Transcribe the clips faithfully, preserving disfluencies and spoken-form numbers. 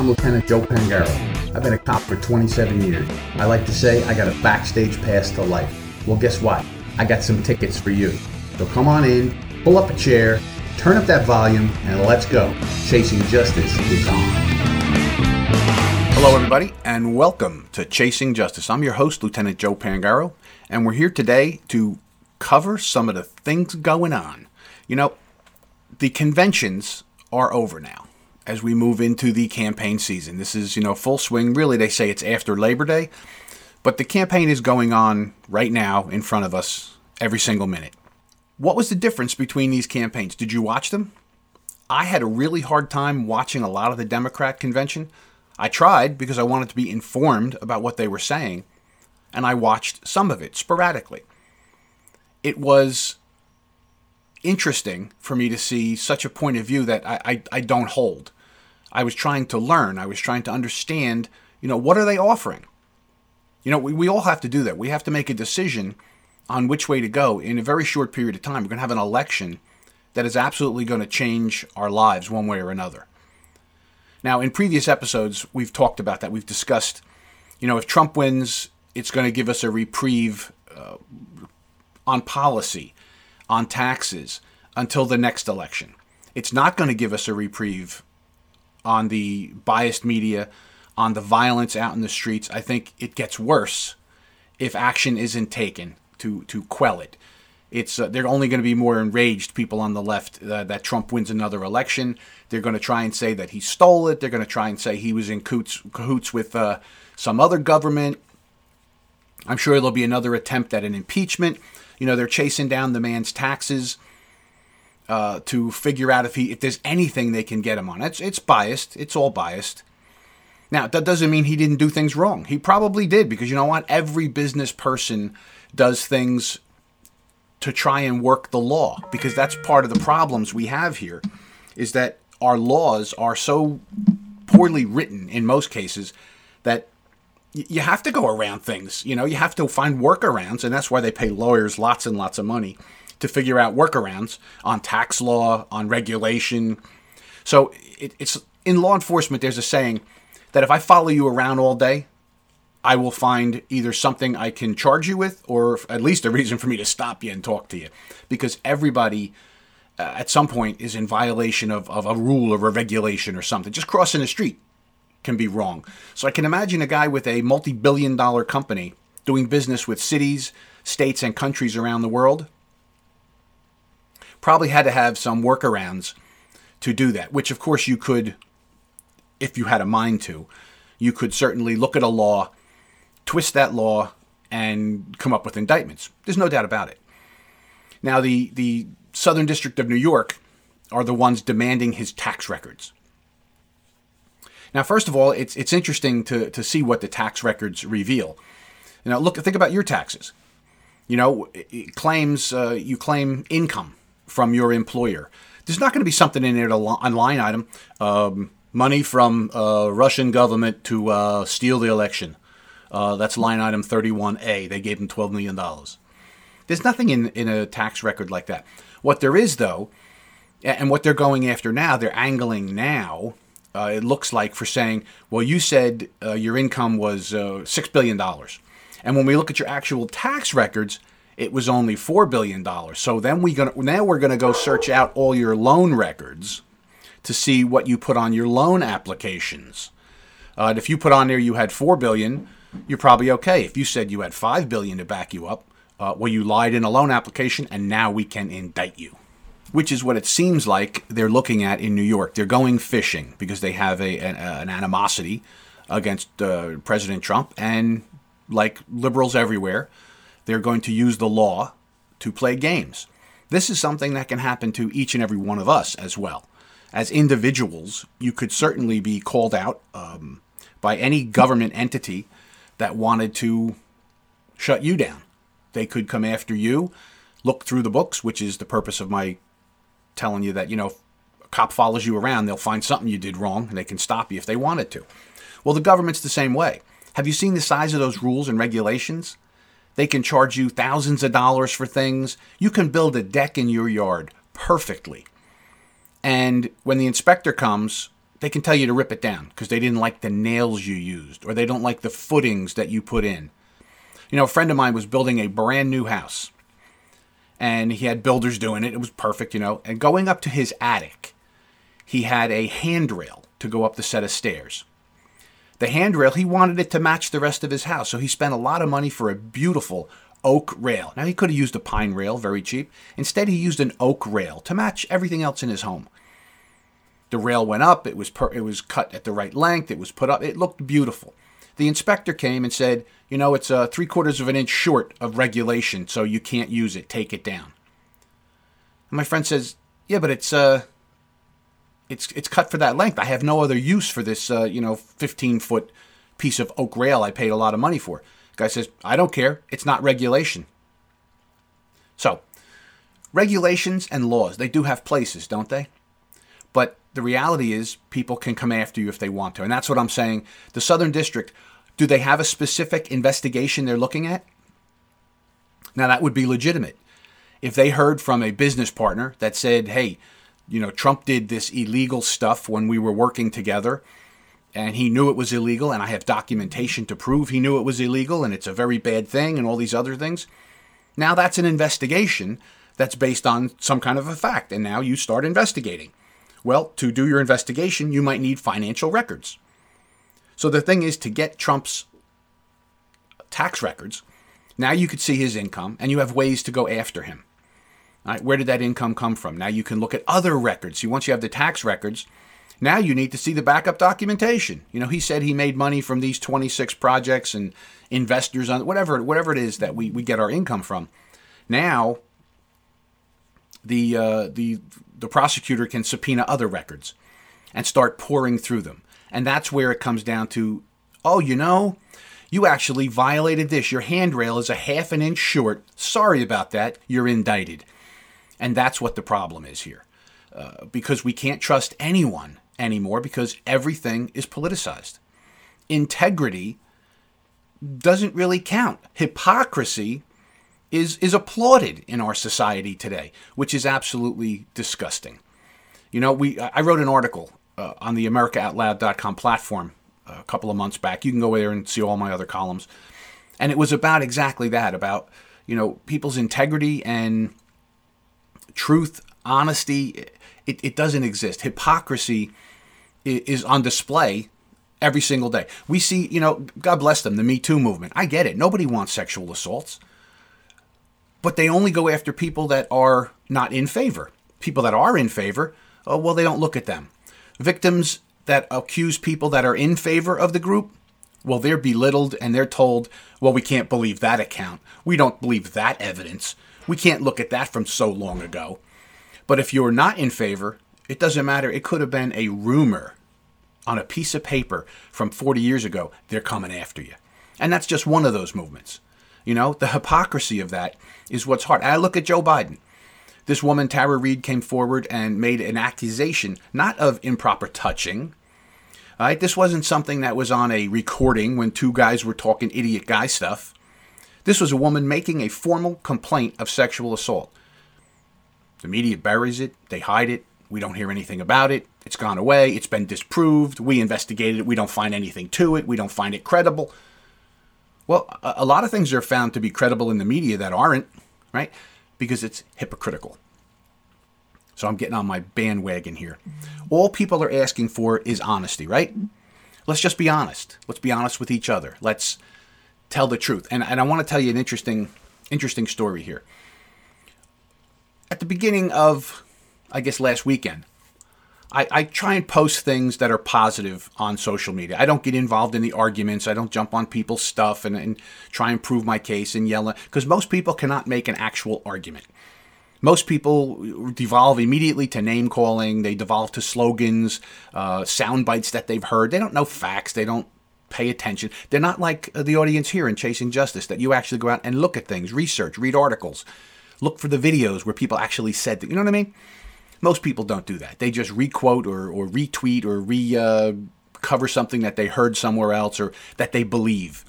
I'm Lieutenant Joe Pangaro. I've been a cop for twenty-seven years. I like to say I got a backstage pass to life. Well, guess what? I got some tickets for you. So come on in, pull up a chair, turn up that volume, and let's go. Chasing Justice is on. Hello, everybody, and welcome to Chasing Justice. I'm your host, Lieutenant Joe Pangaro, and we're here today to cover some of the things going on. You know, the conventions are over now as we move into the campaign season. This is, you know, full swing. Really, they say it's after Labor Day, but the campaign is going on right now in front of us every single minute. What was the difference between these campaigns? Did you watch them? I had a really hard time watching a lot of the Democrat convention. I tried because I wanted to be informed about what they were saying, and I watched some of it sporadically. It was interesting for me to see such a point of view that I, I, I don't hold. I was trying to learn. I was trying to understand, you know, what are they offering? You know, we, we all have to do that. We have to make a decision on which way to go in a very short period of time. We're going to have an election that is absolutely going to change our lives one way or another. Now, in previous episodes, we've talked about that. We've discussed, you know, if Trump wins, it's going to give us a reprieve uh, on policy, on taxes, until the next election. It's not going to give us a reprieve on the biased media, on the violence out in the streets. I think it gets worse if action isn't taken to, to quell it. It's uh, they're only going to be more enraged people on the left uh, that Trump wins another election. They're going to try and say that he stole it. They're going to try and say he was in cahoots, cahoots with uh, some other government. I'm sure there'll be another attempt at an impeachment. You know, they're chasing down the man's taxes uh, to figure out if he if there's anything they can get him on. It's it's biased. It's all biased. Now, that doesn't mean he didn't do things wrong. He probably did, because you know what? Every business person does things to try and work the law, because that's part of the problems we have here, is that our laws are so poorly written in most cases that you have to go around things. You know, you have to find workarounds, and that's why they pay lawyers lots and lots of money to figure out workarounds on tax law, on regulation. So it, it's in law enforcement, there's a saying that if I follow you around all day, I will find either something I can charge you with, or at least a reason for me to stop you and talk to you. Because everybody uh, at some point is in violation of, of a rule or a regulation or something. Just crossing the street can be wrong. So I can imagine a guy with a multi-billion dollar company doing business with cities, states, and countries around the world probably had to have some workarounds to do that, which of course you could, if you had a mind to, you could certainly look at a law, twist that law, and come up with indictments. There's no doubt about it. Now, the, the Southern District of New York are the ones demanding his tax records. Now, first of all, it's it's interesting to, to see what the tax records reveal. You know, look, think about your taxes. You know, it claims uh, you claim income from your employer. There's not going to be something in there, to li- a line item, um, money from uh, Russian government to uh, steal the election. Uh, that's line item thirty-one A. They gave him twelve million dollars. There's nothing in, in a tax record like that. What there is, though, and what they're going after now, they're angling now, uh, it looks like, for saying, well, you said uh, your income was uh, six billion dollars. And when we look at your actual tax records, it was only four billion dollars. So then we gonna now we're going to go search out all your loan records to see what you put on your loan applications. Uh, and if you put on there you had four billion dollars, you're probably okay. If you said you had five billion dollars to back you up, uh, well, you lied in a loan application, and now we can indict you. Which is what it seems like they're looking at in New York. They're going fishing because they have a an, an animosity against uh, President Trump, and like liberals everywhere, they're going to use the law to play games. This is something that can happen to each and every one of us as well. As individuals, you could certainly be called out um, by any government entity that wanted to shut you down. They could come after you, look through the books, which is the purpose of my telling you that, you know, if a cop follows you around, they'll find something you did wrong, and they can stop you if they wanted to. Well, the government's the same way. Have you seen the size of those rules and regulations? They can charge you thousands of dollars for things. You can build a deck in your yard perfectly. And when the inspector comes they can tell you to rip it down because they didn't like the nails you used or they don't like the footings that you put in. You know, a friend of mine was building a brand new house and he had builders doing it. It was perfect, you know, and going up to his attic, he had a handrail to go up the set of stairs. The handrail, he wanted it to match the rest of his house, so he spent a lot of money for a beautiful oak rail. Now, he could have used a pine rail, very cheap. Instead, he used an oak rail to match everything else in his home. The rail went up, it was per, it was cut at the right length, it was put up, it looked beautiful. The inspector came and said, you know, it's uh, three quarters of an inch short of regulation, so you can't use it, take it down. And my friend says, yeah, but it's... uh. It's it's cut for that length. I have no other use for this, uh, you know, fifteen-foot piece of oak rail I paid a lot of money for. The guy says, I don't care. It's not regulation. So, regulations and laws, they do have places, don't they? But the reality is people can come after you if they want to. And that's what I'm saying. The Southern District, do they have a specific investigation they're looking at? Now, that would be legitimate. If they heard from a business partner that said, hey, you know, Trump did this illegal stuff when we were working together and he knew it was illegal and I have documentation to prove he knew it was illegal and it's a very bad thing and all these other things. Now that's an investigation that's based on some kind of a fact and now you start investigating. Well, to do your investigation, you might need financial records. So the thing is to get Trump's tax records, now you could see his income and you have ways to go after him. All right, where did that income come from? Now you can look at other records. See, once you have the tax records, now you need to see the backup documentation. You know, he said he made money from these twenty-six projects and investors on whatever whatever it is that we, we get our income from. Now, the uh, the the prosecutor can subpoena other records and start pouring through them. And that's where it comes down to, oh, you know, you actually violated this. Your handrail is a half an inch short. Sorry about that. You're indicted. And that's what the problem is here. Uh, because we can't trust anyone anymore because everything is politicized. Integrity doesn't really count. Hypocrisy is, is applauded in our society today, which is absolutely disgusting. You know, we I wrote an article uh, on the America Out Loud dot com platform a couple of months back. You can go there and see all my other columns. And it was about exactly that, about, you know, people's integrity and truth, honesty. It, it doesn't exist. Hypocrisy is on display every single day. We see, you know, God bless them, the Me Too movement. I get it. Nobody wants sexual assaults. But they only go after people that are not in favor. People that are in favor, oh, well, they don't look at them. Victims that accuse people that are in favor of the group, well, they're belittled and they're told, well, we can't believe that account. We don't believe that evidence. We can't look at that from so long ago. But if you're not in favor, it doesn't matter. It could have been a rumor on a piece of paper from forty years ago. They're coming after you. And that's just one of those movements. You know, the hypocrisy of that is what's hard. And I look at Joe Biden. This woman, Tara Reid, came forward and made an accusation, not of improper touching. All right, this wasn't something that was on a recording when two guys were talking idiot guy stuff. This was a woman making a formal complaint of sexual assault. The media buries it. They hide it. We don't hear anything about it. It's gone away. It's been disproved. We investigated it. We don't find anything to it. We don't find it credible. Well, a lot of things are found to be credible in the media that aren't, right? Because it's hypocritical. So I'm getting on my bandwagon here. All people are asking for is honesty, right? Let's just be honest. Let's be honest with each other. Let's tell the truth. And, and I want to tell you an interesting, interesting story here. At the beginning of, I guess, last weekend, I, I try and post things that are positive on social media. I don't get involved in the arguments. I don't jump on people's stuff and, and try and prove my case and yell. Because most people cannot make an actual argument. Most people devolve immediately to name calling. They devolve to slogans, uh, sound bites that they've heard. They don't know facts. They don't pay attention. They're not like the audience here in Chasing Justice, that you actually go out and look at things, research, read articles, look for the videos where people actually said that. You know what I mean? Most people don't do that. They just requote or, or retweet or re uh, cover something that they heard somewhere else or that they believe.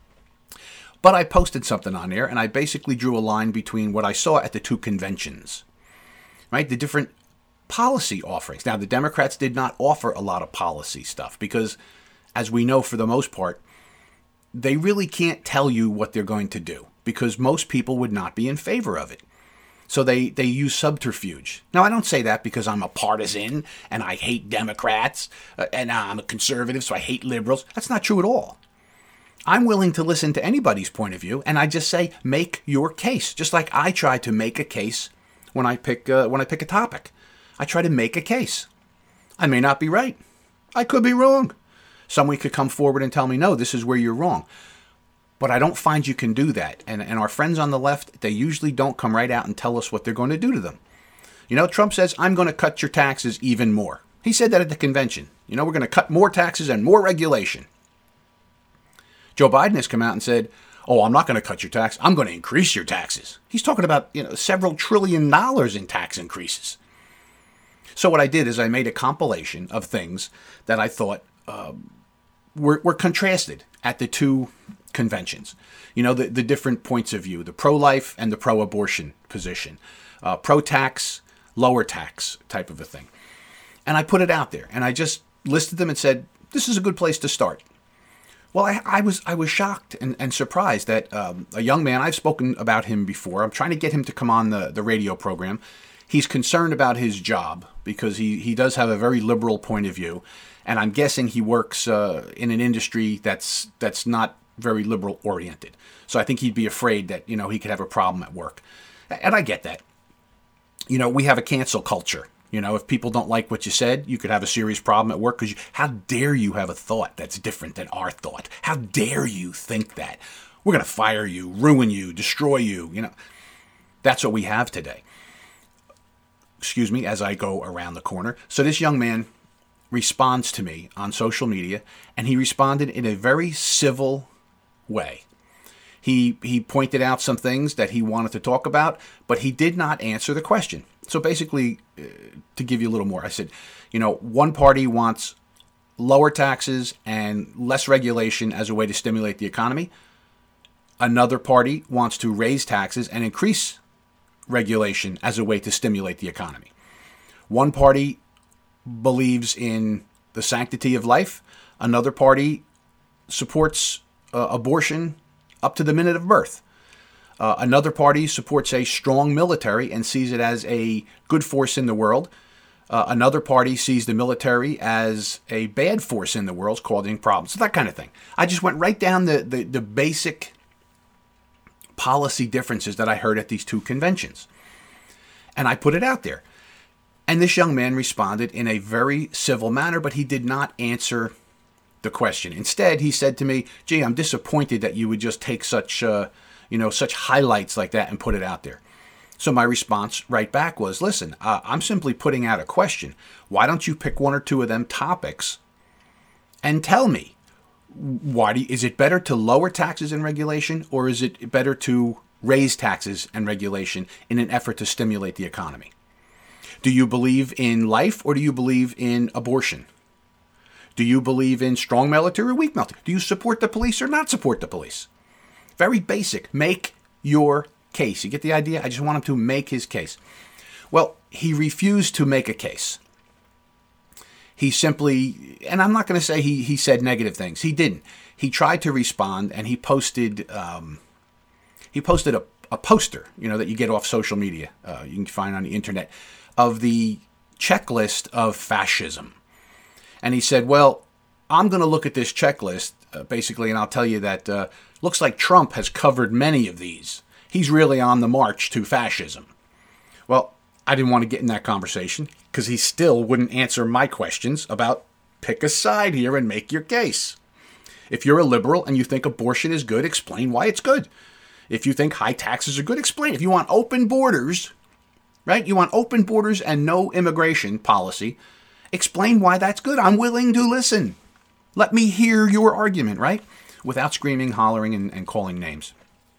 But I posted something on there, and I basically drew a line between what I saw at the two conventions, right? The different policy offerings. Now, the Democrats did not offer a lot of policy stuff because, as we know for the most part, they really can't tell you what they're going to do because most people would not be in favor of it. So they, they use subterfuge. Now, I don't say that because I'm a partisan and I hate Democrats uh, and I'm a conservative, so I hate liberals. That's not true at all. I'm willing to listen to anybody's point of view, and I just say, make your case. Just like I try to make a case when I pick uh, when I pick a topic. I try to make a case. I may not be right. I could be wrong. Somebody could come forward and tell me, no, this is where you're wrong. But I don't find you can do that. And, and our friends on the left, they usually don't come right out and tell us what they're going to do to them. You know, Trump says, I'm going to cut your taxes even more. He said that at the convention. You know, we're going to cut more taxes and more regulation. Joe Biden has come out and said, oh, I'm not going to cut your tax. I'm going to increase your taxes. He's talking about, you know, several trillion dollars in tax increases. So what I did is I made a compilation of things that I thought uh, were, were contrasted at the two conventions. You know, the, the different points of view, the pro-life and the pro-abortion position, uh, pro-tax, lower tax type of a thing. And I put it out there and I just listed them and said, this is a good place to start. Well, I, I was I was shocked and, and surprised that um, a young man, I've spoken about him before. I'm trying to get him to come on the, the radio program. He's concerned about his job because he, he does have a very liberal point of view. And I'm guessing he works uh, in an industry that's that's not very liberal oriented. So I think he'd be afraid that, you know, he could have a problem at work. And I get that. You know, we have a cancel culture. You know, if people don't like what you said, you could have a serious problem at work because how dare you have a thought that's different than our thought? How dare you think that? We're going to fire you, ruin you, destroy you. You know, that's what we have today. Excuse me, as I go around the corner. So this young man responds to me on social media, and he responded in a very civil way. He he pointed out some things that he wanted to talk about, but he did not answer the question. So basically, uh, to give you a little more, I said, you know, one party wants lower taxes and less regulation as a way to stimulate the economy. Another party wants to raise taxes and increase regulation as a way to stimulate the economy. One party believes in the sanctity of life. Another party supports uh, abortion up to the minute of birth. Uh, another party supports a strong military and sees it as a good force in the world. Uh, another party sees the military as a bad force in the world, causing problems. So that kind of thing. I just went right down the, the, the basic policy differences that I heard at these two conventions. And I put it out there. And this young man responded in a very civil manner, but he did not answer the question. Instead, he said to me, gee, I'm disappointed that you would just take such... Uh, you know, such highlights like that and put it out there. So my response right back was, listen, uh, I'm simply putting out a question. Why don't you pick one or two of them topics and tell me, why do you, is it better to lower taxes and regulation, or is it better to raise taxes and regulation in an effort to stimulate the economy? Do you believe in life, or do you believe in abortion? Do you believe in strong military or weak military? Do you support the police or not support the police? Very basic. Make your case. You get the idea? I just want him to make his case. Well, he refused to make a case. He simply, and I'm not going to say he, he said negative things. He didn't. He tried to respond, and he posted um, he posted a, a poster, you know, that you get off social media. Uh, you can find on the internet, of the checklist of fascism. And he said, well, I'm going to look at this checklist, uh, basically, and I'll tell you that uh, looks like Trump has covered many of these. He's really on the march to fascism. Well, I didn't want to get in that conversation because he still wouldn't answer my questions about pick a side here and make your case. If you're a liberal and you think abortion is good, explain why it's good. If you think high taxes are good, explain. If you want open borders, right? You want open borders and no immigration policy, explain why that's good. I'm willing to listen. Let me hear your argument, right? Without screaming, hollering, and, and calling names.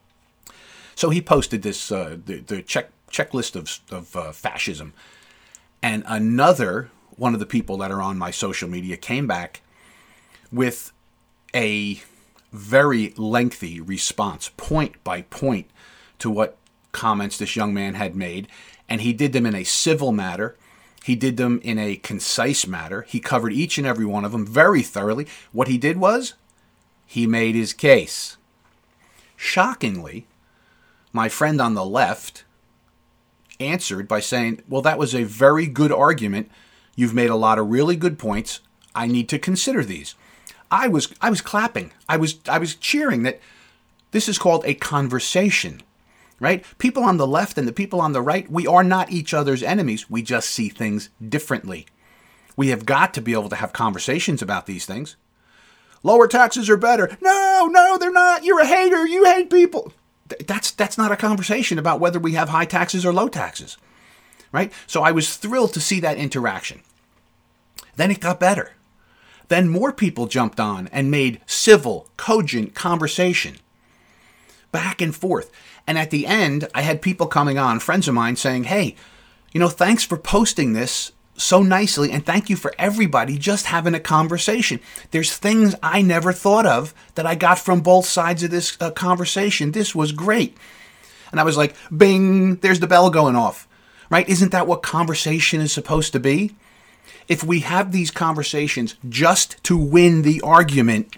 So he posted this, uh, the, the check checklist of, of uh, fascism. And another one of the people that are on my social media came back with a very lengthy response, point by point, to what comments this young man had made. And he did them in a civil manner. He did them in a concise manner. He covered each and every one of them very thoroughly. What he did was, he made his case. Shockingly, my friend on the left answered by saying, well, that was a very good argument. You've made a lot of really good points. I need to consider these. I was I was clapping. I was I was cheering that this is called a conversation, right? People on the left and the people on the right, we are not each other's enemies. We just see things differently. We have got to be able to have conversations about these things. Lower taxes are better. No, no, they're not. You're a hater. You hate people. That's that's not a conversation about whether we have high taxes or low taxes, right? So I was thrilled to see that interaction. Then it got better. Then more people jumped on and made civil, cogent conversation. Back and forth. And at the end, I had people coming on, friends of mine, saying, hey, you know, thanks for posting this so nicely, and thank you for everybody just having a conversation. There's things I never thought of that I got from both sides of this uh, conversation. This was great. And I was like, bing, there's the bell going off, right? Isn't that what conversation is supposed to be? If we have these conversations just to win the argument,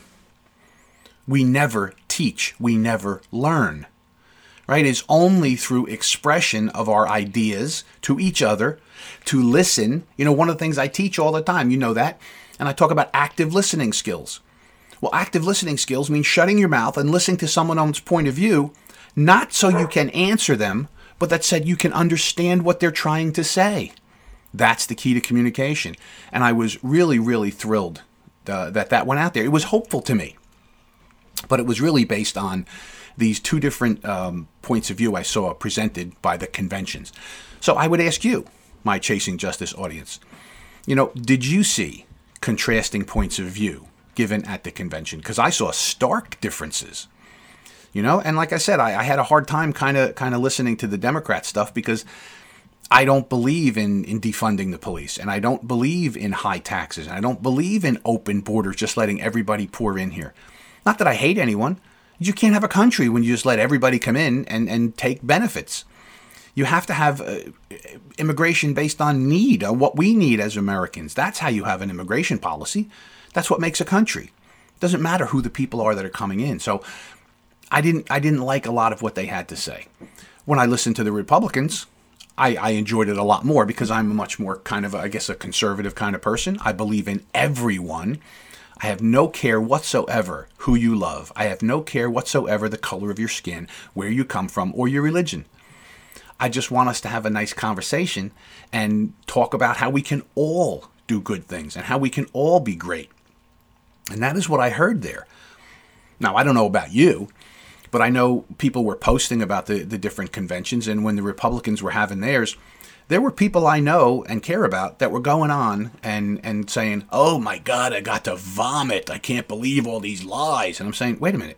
we never teach, we never learn, right? It's only through expression of our ideas to each other, to listen. You know, one of the things I teach all the time, you know that, and I talk about active listening skills. Well, active listening skills means shutting your mouth and listening to someone else's point of view, not so you can answer them, but that said you can understand what they're trying to say. That's the key to communication. And I was really, really thrilled uh, that that went out there. It was hopeful to me, but it was really based on these two different um, points of view I saw presented by the conventions. So I would ask you, my Chasing Justice audience, you know, did you see contrasting points of view given at the convention? Because I saw stark differences, you know, and like I said, I, I had a hard time kind of kind of listening to the Democrat stuff because I don't believe in, in defunding the police, and I don't believe in high taxes, and I don't believe in open borders, just letting everybody pour in here. Not that I hate anyone. You can't have a country when you just let everybody come in and, and take benefits. You have to have uh, immigration based on need, on what we need as Americans. That's how you have an immigration policy. That's what makes a country. It doesn't matter who the people are that are coming in. So I didn't I didn't like a lot of what they had to say. When I listened to the Republicans, I, I enjoyed it a lot more because I'm a much more kind of, a, I guess, a conservative kind of person. I believe in everyone. I have no care whatsoever who you love. I have no care whatsoever the color of your skin, where you come from, or your religion. I just want us to have a nice conversation and talk about how we can all do good things and how we can all be great. And that is what I heard there. Now, I don't know about you, but I know people were posting about the, the different conventions, and when the Republicans were having theirs, there were people I know and care about that were going on and, and saying, oh my God, I got to vomit. I can't believe all these lies. And I'm saying, wait a minute.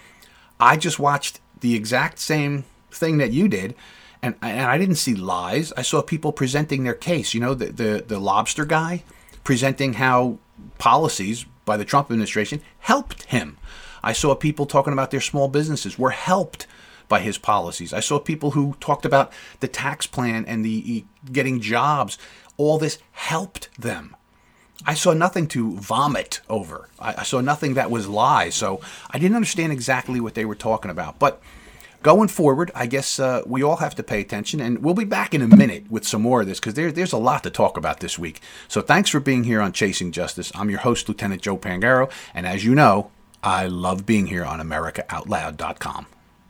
I just watched the exact same thing that you did, and, and I didn't see lies. I saw people presenting their case. You know, the, the, the lobster guy presenting how policies by the Trump administration helped him. I saw people talking about their small businesses were helped by his policies. I saw people who talked about the tax plan and the getting jobs. All this helped them. I saw nothing to vomit over. I, I saw nothing that was lies. So I didn't understand exactly what they were talking about. But going forward, I guess uh, we all have to pay attention. And we'll be back in a minute with some more of this because there, there's a lot to talk about this week. So thanks for being here on Chasing Justice. I'm your host, Lieutenant Joe Pangaro. And as you know, I love being here on America Out Loud dot com.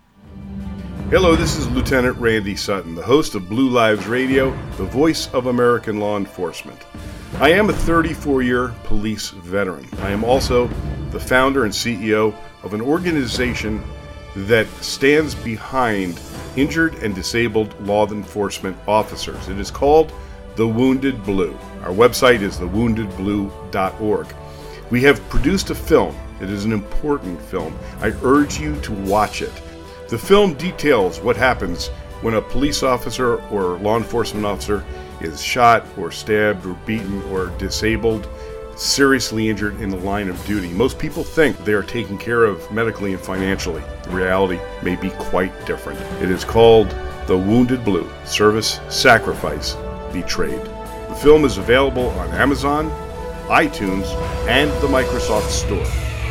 Hello, this is Lieutenant Randy Sutton, the host of Blue Lives Radio, the voice of American law enforcement. I am a thirty-four-year police veteran. I am also the founder and C E O of an organization that stands behind injured and disabled law enforcement officers. It is called The Wounded Blue. Our website is the wounded blue dot org. We have produced a film. It is an important film. I urge you to watch it. The film details what happens when a police officer or law enforcement officer is shot or stabbed or beaten or disabled, seriously injured in the line of duty. Most people think they are taken care of medically and financially. The reality may be quite different. It is called The Wounded Blue: Service, Sacrifice, Betrayed. The film is available on Amazon, iTunes, and the Microsoft Store.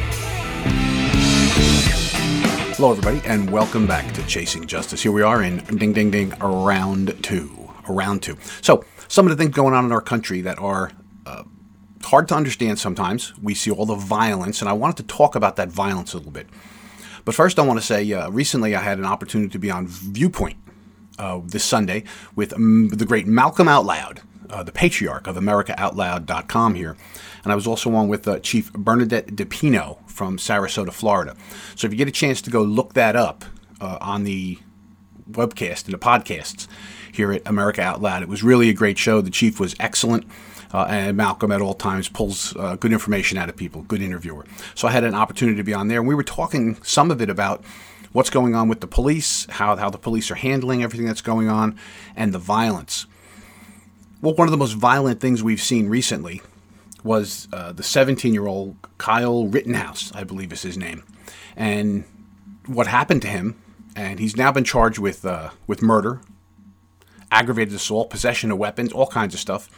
Hello, everybody, and welcome back to Chasing Justice. Here we are in ding, ding, ding, round two. Round two. So, some of the things going on in our country that are uh, hard to understand sometimes. We see all the violence, and I wanted to talk about that violence a little bit. But first, I want to say, uh, recently I had an opportunity to be on Viewpoint uh, this Sunday with um, the great Malcolm Out Loud, uh, the patriarch of America Out Loud dot com here. And I was also on with uh, Chief Bernadette DePino from Sarasota, Florida. So if you get a chance to go look that up uh, on the webcast and the podcasts here at America Out Loud, it was really a great show. The chief was excellent, uh, and Malcolm at all times pulls uh, good information out of people, good interviewer. So I had an opportunity to be on there, and we were talking some of it about what's going on with the police, how, how the police are handling everything that's going on, and the violence. Well, one of the most violent things we've seen recently was uh, the seventeen-year-old Kyle Rittenhouse, I believe is his name, and what happened to him. And he's now been charged with uh, with murder, aggravated assault, possession of weapons, all kinds of stuff.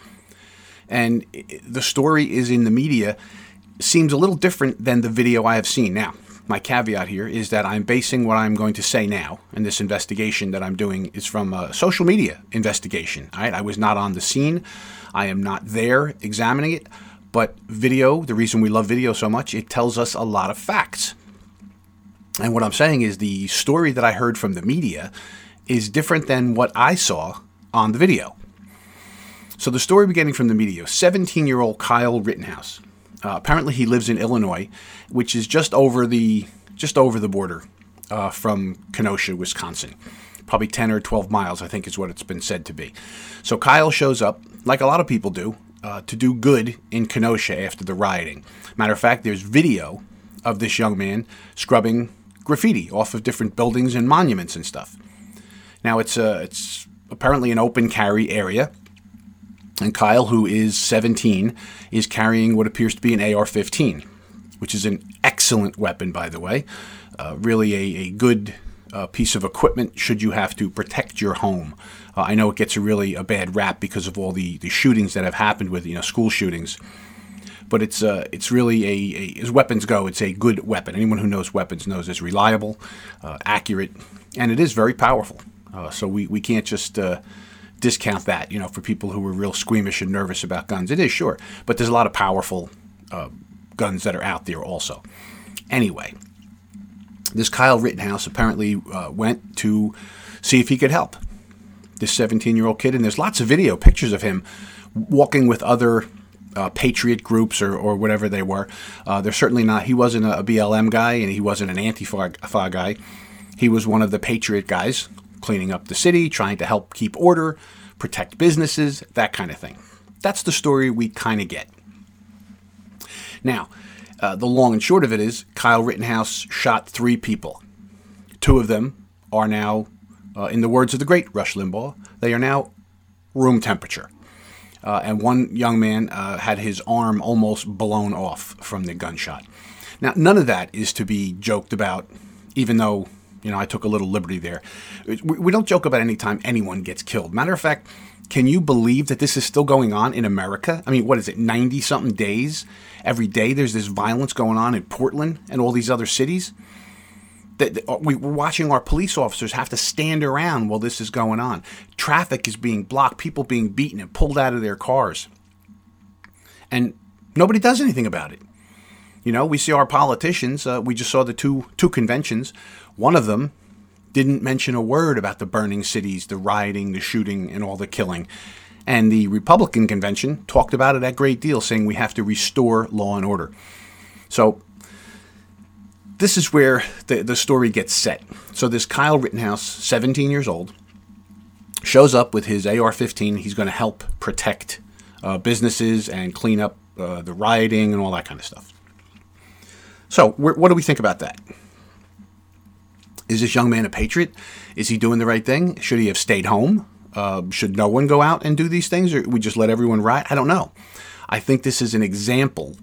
And the story is in the media, seems a little different than the video I have seen. Now, my caveat here is that I'm basing what I'm going to say now, and this investigation that I'm doing is from a social media investigation. Right? I was not on the scene. I am not there examining it. But video, the reason we love video so much, it tells us a lot of facts. And what I'm saying is the story that I heard from the media is different than what I saw on the video. So the story beginning from the media, seventeen-year-old Kyle Rittenhouse. Uh, apparently he lives in Illinois, which is just over the just over the border uh, from Kenosha, Wisconsin. Probably ten or twelve miles, I think is what it's been said to be. So Kyle shows up, like a lot of people do, uh, to do good in Kenosha after the rioting. Matter of fact, there's video of this young man scrubbing graffiti off of different buildings and monuments and stuff. Now, it's uh, it's apparently an open carry area, and Kyle, who is seventeen, is carrying what appears to be an A R fifteen, which is an excellent weapon, by the way. Uh, really a, a good uh, piece of equipment should you have to protect your home. Uh, I know it gets a really a bad rap because of all the, the shootings that have happened with, you know, school shootings. But it's uh, it's really, a, a as weapons go, it's a good weapon. Anyone who knows weapons knows it's reliable, uh, accurate, and it is very powerful. Uh, so we, we can't just uh, discount that, you know, for people who are real squeamish and nervous about guns. It is, sure, but there's a lot of powerful uh, guns that are out there also. Anyway, this Kyle Rittenhouse apparently uh, went to see if he could help this seventeen-year-old kid, and there's lots of video, pictures of him walking with other Uh, patriot groups or, or whatever they were. Uh, they're certainly not, he wasn't a B L M guy and he wasn't an Antifa guy. He was one of the patriot guys cleaning up the city, trying to help keep order, protect businesses, that kind of thing. That's the story we kind of get. Now, uh, the long and short of it is Kyle Rittenhouse shot three people. Two of them are now, uh, in the words of the great Rush Limbaugh, they are now room temperature. Uh, and one young man uh, had his arm almost blown off from the gunshot. Now, none of that is to be joked about, even though, you know, I took a little liberty there. We, we don't joke about any time anyone gets killed. Matter of fact, can you believe that this is still going on in America? I mean, what is it, ninety-something days? Every day there's this violence going on in Portland and all these other cities? That we, we're watching our police officers have to stand around while this is going on. Traffic is being blocked, people being beaten and pulled out of their cars. And nobody does anything about it. You know, we see our politicians, uh, we just saw the two two conventions. One of them didn't mention a word about the burning cities, the rioting, the shooting, and all the killing. And the Republican convention talked about it a great deal, saying we have to restore law and order. So this is where the, the story gets set. So this Kyle Rittenhouse, seventeen years old, shows up with his A R fifteen. He's going to help protect uh, businesses and clean up uh, the rioting and all that kind of stuff. So what do we think about that? Is this young man a patriot? Is he doing the right thing? Should he have stayed home? Uh, should no one go out and do these things, or we just let everyone riot? I don't know. I think this is an example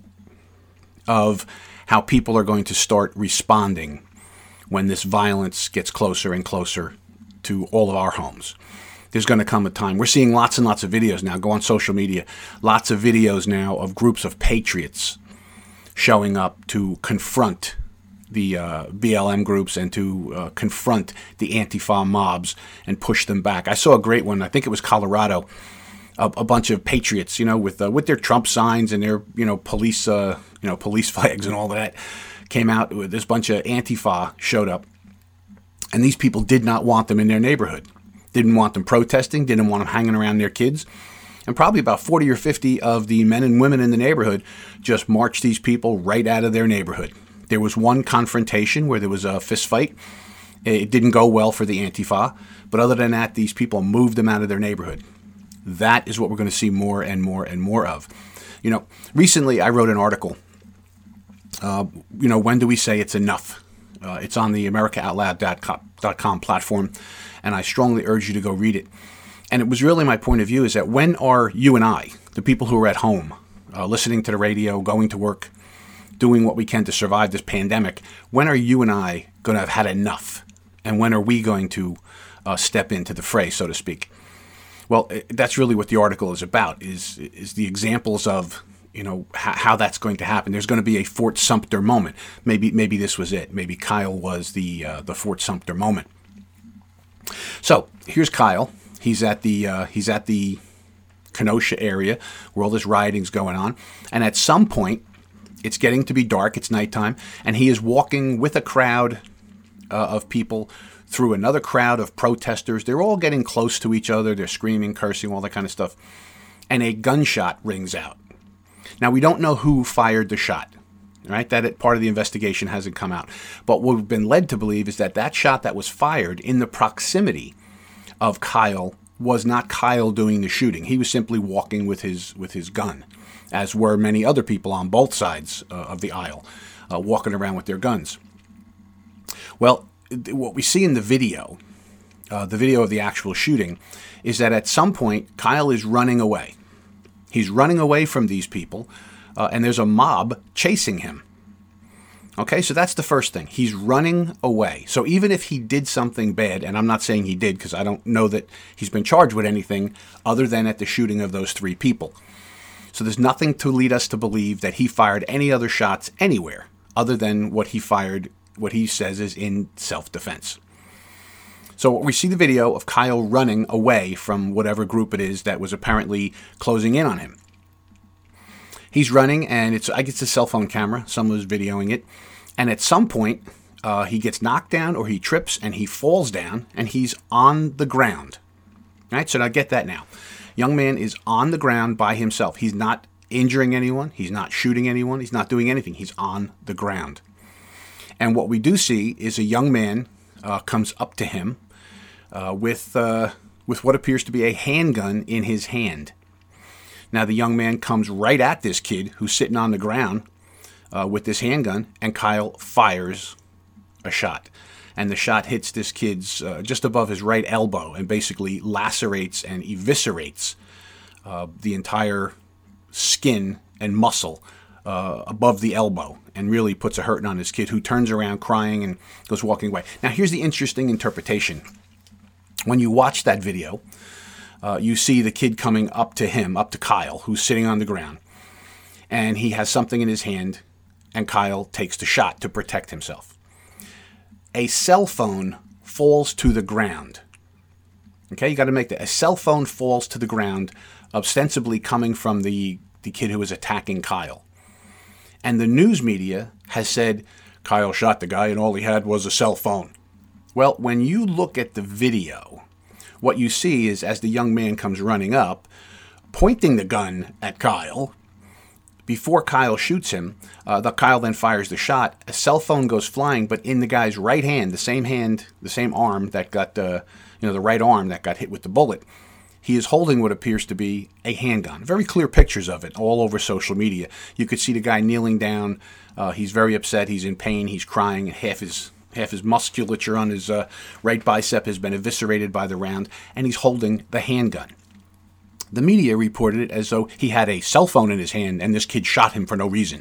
of how people are going to start responding when this violence gets closer and closer to all of our homes. there's going to come a time. We're seeing lots and lots of videos now. Go on social media. Lots of videos now of groups of patriots showing up to confront the uh, B L M groups and to uh, confront the Antifa mobs and push them back. I saw a great one. I think it was Colorado. A, a bunch of patriots, you know, with uh, with their Trump signs and their, you know, police, uh, you know, police flags and all that, came out with this bunch of Antifa showed up, and these people did not want them in their neighborhood. Didn't want them protesting. Didn't want them hanging around their kids. And probably about forty or fifty of the men and women in the neighborhood just marched these people right out of their neighborhood. There was one confrontation where there was a fist fight. It didn't go well for the Antifa. But other than that, these people moved them out of their neighborhood. That is what we're going to see more and more and more of. You know, recently I wrote an article. Uh, you know, when do we say it's enough? Uh, it's on the America Out Loud dot com platform, and I strongly urge you to go read it. And it was really my point of view is that when are you and I, the people who are at home, uh, listening to the radio, going to work, doing what we can to survive this pandemic, when are you and I going to have had enough? And when are we going to uh, step into the fray, so to speak? Well, that's really what the article is about, is is the examples of, you know, how, how that's going to happen. There's going to be a Fort Sumter moment. Maybe maybe this was it. Maybe Kyle was the uh, the Fort Sumter moment. So here's Kyle. He's at the uh, he's at the Kenosha area where all this rioting's going on, and at some point, it's getting to be dark. It's nighttime, and he is walking with a crowd uh, of people through another crowd of protesters. They're all getting close to each other. They're screaming, cursing, all that kind of stuff, and a gunshot rings out. Now we don't know who fired the shot. Right, that part of the investigation hasn't come out. But what we've been led to believe is that that shot that was fired in the proximity of Kyle was not Kyle doing the shooting. He was simply walking with his with his gun, as were many other people on both sides uh, of the aisle, uh, walking around with their guns. Well, th- what we see in the video, uh, the video of the actual shooting, is that at some point Kyle is running away. He's running away from these people. Uh, and there's a mob chasing him. Okay, so that's the first thing. He's running away. So even if he did something bad, and I'm not saying he did because I don't know that he's been charged with anything other than at the shooting of those three people. So there's nothing to lead us to believe that he fired any other shots anywhere other than what he fired, what he says is in self-defense. So we see the video of Kyle running away from whatever group it is that was apparently closing in on him. He's running, and it's I guess a cell phone camera. Someone was videoing it. And at some point, uh, he gets knocked down or he trips and he falls down, and he's on the ground. All right, so now get that now. Young man is on the ground by himself. He's not injuring anyone. He's not shooting anyone. He's not doing anything. He's on the ground. And what we do see is a young man uh, comes up to him uh, with uh, with what appears to be a handgun in his hand. Now, the young man comes right at this kid who's sitting on the ground uh, with this handgun, and Kyle fires a shot. And the shot hits this kid's uh, just above his right elbow and basically lacerates and eviscerates uh, the entire skin and muscle uh, above the elbow and really puts a hurting on this kid, who turns around crying and goes walking away. Now, here's the interesting interpretation. When you watch that video, Uh, you see the kid coming up to him, up to Kyle, who's sitting on the ground. And he has something in his hand, and Kyle takes the shot to protect himself. A cell phone falls to the ground. Okay, you got to make that. A cell phone falls to the ground, ostensibly coming from the, the kid who was attacking Kyle. And the news media has said, Kyle shot the guy and all he had was a cell phone. Well, when you look at the video, what you see is as the young man comes running up, pointing the gun at Kyle, before Kyle shoots him, uh, the Kyle then fires the shot. A cell phone goes flying, but in the guy's right hand, the same hand, the same arm that got, uh, you know, the right arm that got hit with the bullet, he is holding what appears to be a handgun. Very clear pictures of it all over social media. You could see the guy kneeling down. Uh, he's very upset. He's in pain. He's crying. Half his Half his musculature on his uh, right bicep has been eviscerated by the round, and he's holding the handgun. The media reported it as though he had a cell phone in his hand and this kid shot him for no reason.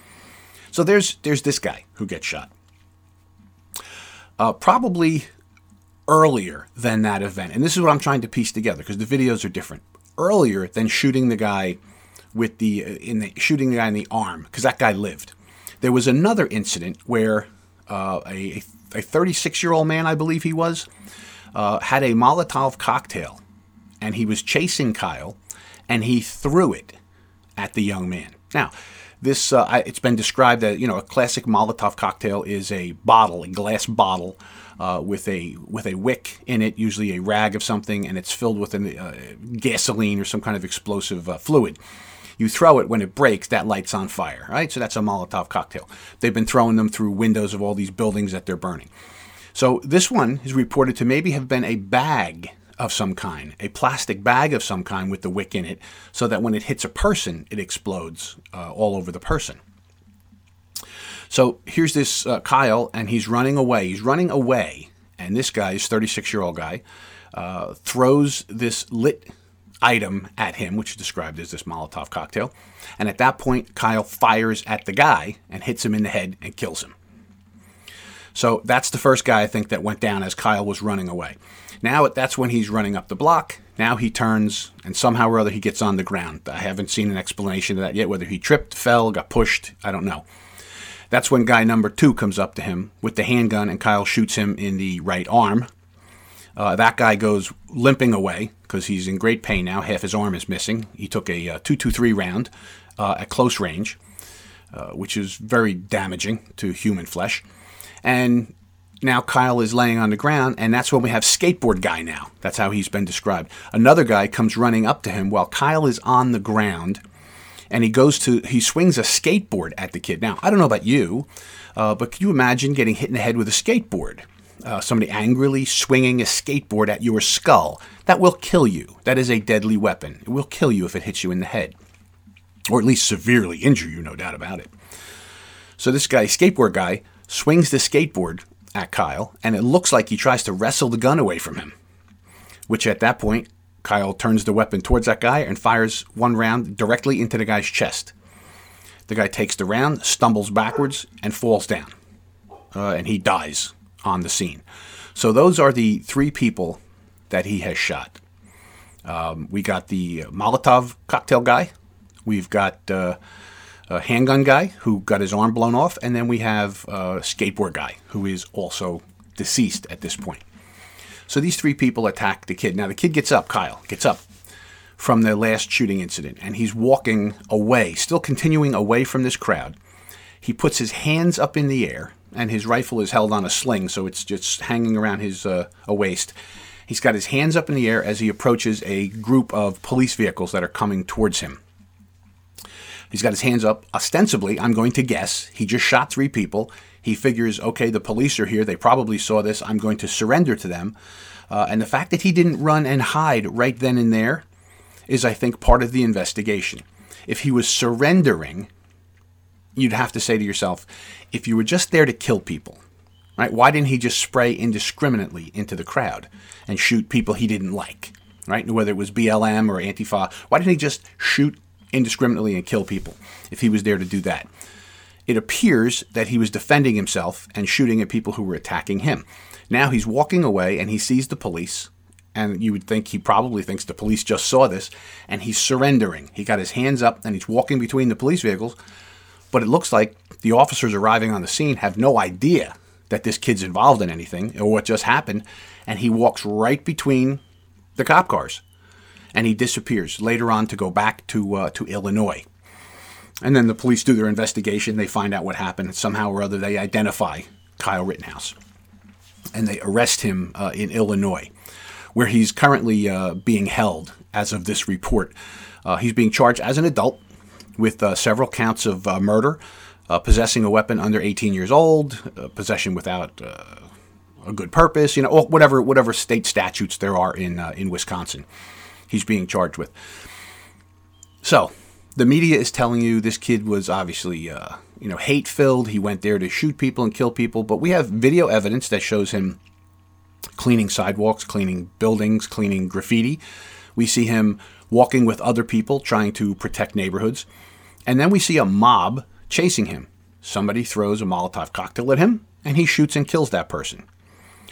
So there's there's this guy who gets shot. Uh, probably earlier than that event. And this is what I'm trying to piece together because the videos are different. Earlier than shooting the guy with the, uh, in the shooting the guy in the arm, because that guy lived. There was another incident where uh, a, a thirty-six-year-old man, I believe he was, uh, had a Molotov cocktail, and he was chasing Kyle, and he threw it at the young man. Now, this uh, it's been described that, you know, a classic Molotov cocktail is a bottle, a glass bottle, uh, with a with a wick in it, usually a rag of something, and it's filled with an, uh, gasoline or some kind of explosive uh, fluid. You throw it, when it breaks, that light's on fire, right? So that's a Molotov cocktail. They've been throwing them through windows of all these buildings that they're burning. So this one is reported to maybe have been a bag of some kind, a plastic bag of some kind with the wick in it, so that when it hits a person, it explodes uh, all over the person. So here's this uh, Kyle, and he's running away. He's running away, and this guy, this thirty-six-year-old guy, uh, throws this lit item at him, which is described as this Molotov cocktail. And at that point, Kyle fires at the guy and hits him in the head and kills him. So that's the first guy, I think, that went down as Kyle was running away. Now that's when he's running up the block. Now he turns, and somehow or other he gets on the ground. I haven't seen an explanation of that yet, whether he tripped, fell, got pushed, I don't know. That's when guy number two comes up to him with the handgun, and Kyle shoots him in the right arm. Uh, that guy goes limping away because he's in great pain now. Half his arm is missing. He took a uh, two twenty-three round uh, at close range, uh, which is very damaging to human flesh. And now Kyle is laying on the ground, and that's when we have skateboard guy now. That's how he's been described. Another guy comes running up to him while Kyle is on the ground, and he goes to, he swings a skateboard at the kid. Now, I don't know about you, uh, but can you imagine getting hit in the head with a skateboard? Uh, somebody angrily swinging a skateboard at your skull. That will kill you. That is a deadly weapon. It will kill you if it hits you in the head. Or at least severely injure you, no doubt about it. So this guy, skateboard guy, swings the skateboard at Kyle, and it looks like he tries to wrestle the gun away from him. Which at that point, Kyle turns the weapon towards that guy and fires one round directly into the guy's chest. The guy takes the round, stumbles backwards, and falls down. Uh, and he dies on the scene. So those are the three people that he has shot. Um, we got the Molotov cocktail guy. We've got uh, a handgun guy who got his arm blown off. And then we have a skateboard guy who is also deceased at this point. So these three people attack the kid. Now the kid gets up, Kyle, gets up from the last shooting incident. And he's walking away, still continuing away from this crowd. He puts his hands up in the air, and his rifle is held on a sling, so it's just hanging around his uh, a waist. He's got his hands up in the air as he approaches a group of police vehicles that are coming towards him. He's got his hands up. Ostensibly, I'm going to guess, he just shot three people. He figures, okay, the police are here. They probably saw this. I'm going to surrender to them. Uh, and the fact that he didn't run and hide right then and there is, I think, part of the investigation. If he was surrendering, you'd have to say to yourself, if you were just there to kill people, right? Why didn't he just spray indiscriminately into the crowd and shoot people he didn't like, right? Whether it was B L M or Antifa, why didn't he just shoot indiscriminately and kill people if he was there to do that? It appears that he was defending himself and shooting at people who were attacking him. Now he's walking away and he sees the police, and you would think he probably thinks the police just saw this, and he's surrendering. He got his hands up and he's walking between the police vehicles. But it looks like the officers arriving on the scene have no idea that this kid's involved in anything or what just happened. And he walks right between the cop cars. And he disappears later on to go back to uh, to Illinois. And then the police do their investigation. They find out what happened. And somehow or other, they identify Kyle Rittenhouse. And they arrest him uh, in Illinois, where he's currently uh, being held as of this report. Uh, he's being charged as an adult with uh, several counts of uh, murder, uh, possessing a weapon under eighteen years old, uh, possession without uh, a good purpose, you know, or whatever whatever state statutes there are in uh, in Wisconsin. He's being charged with. So the media is telling you this kid was obviously uh, you know hate-filled. He went there to shoot people and kill people, but we have video evidence that shows him cleaning sidewalks, cleaning buildings, cleaning graffiti. We see him walking with other people trying to protect neighborhoods. And then we see a mob chasing him. Somebody throws a Molotov cocktail at him, and he shoots and kills that person.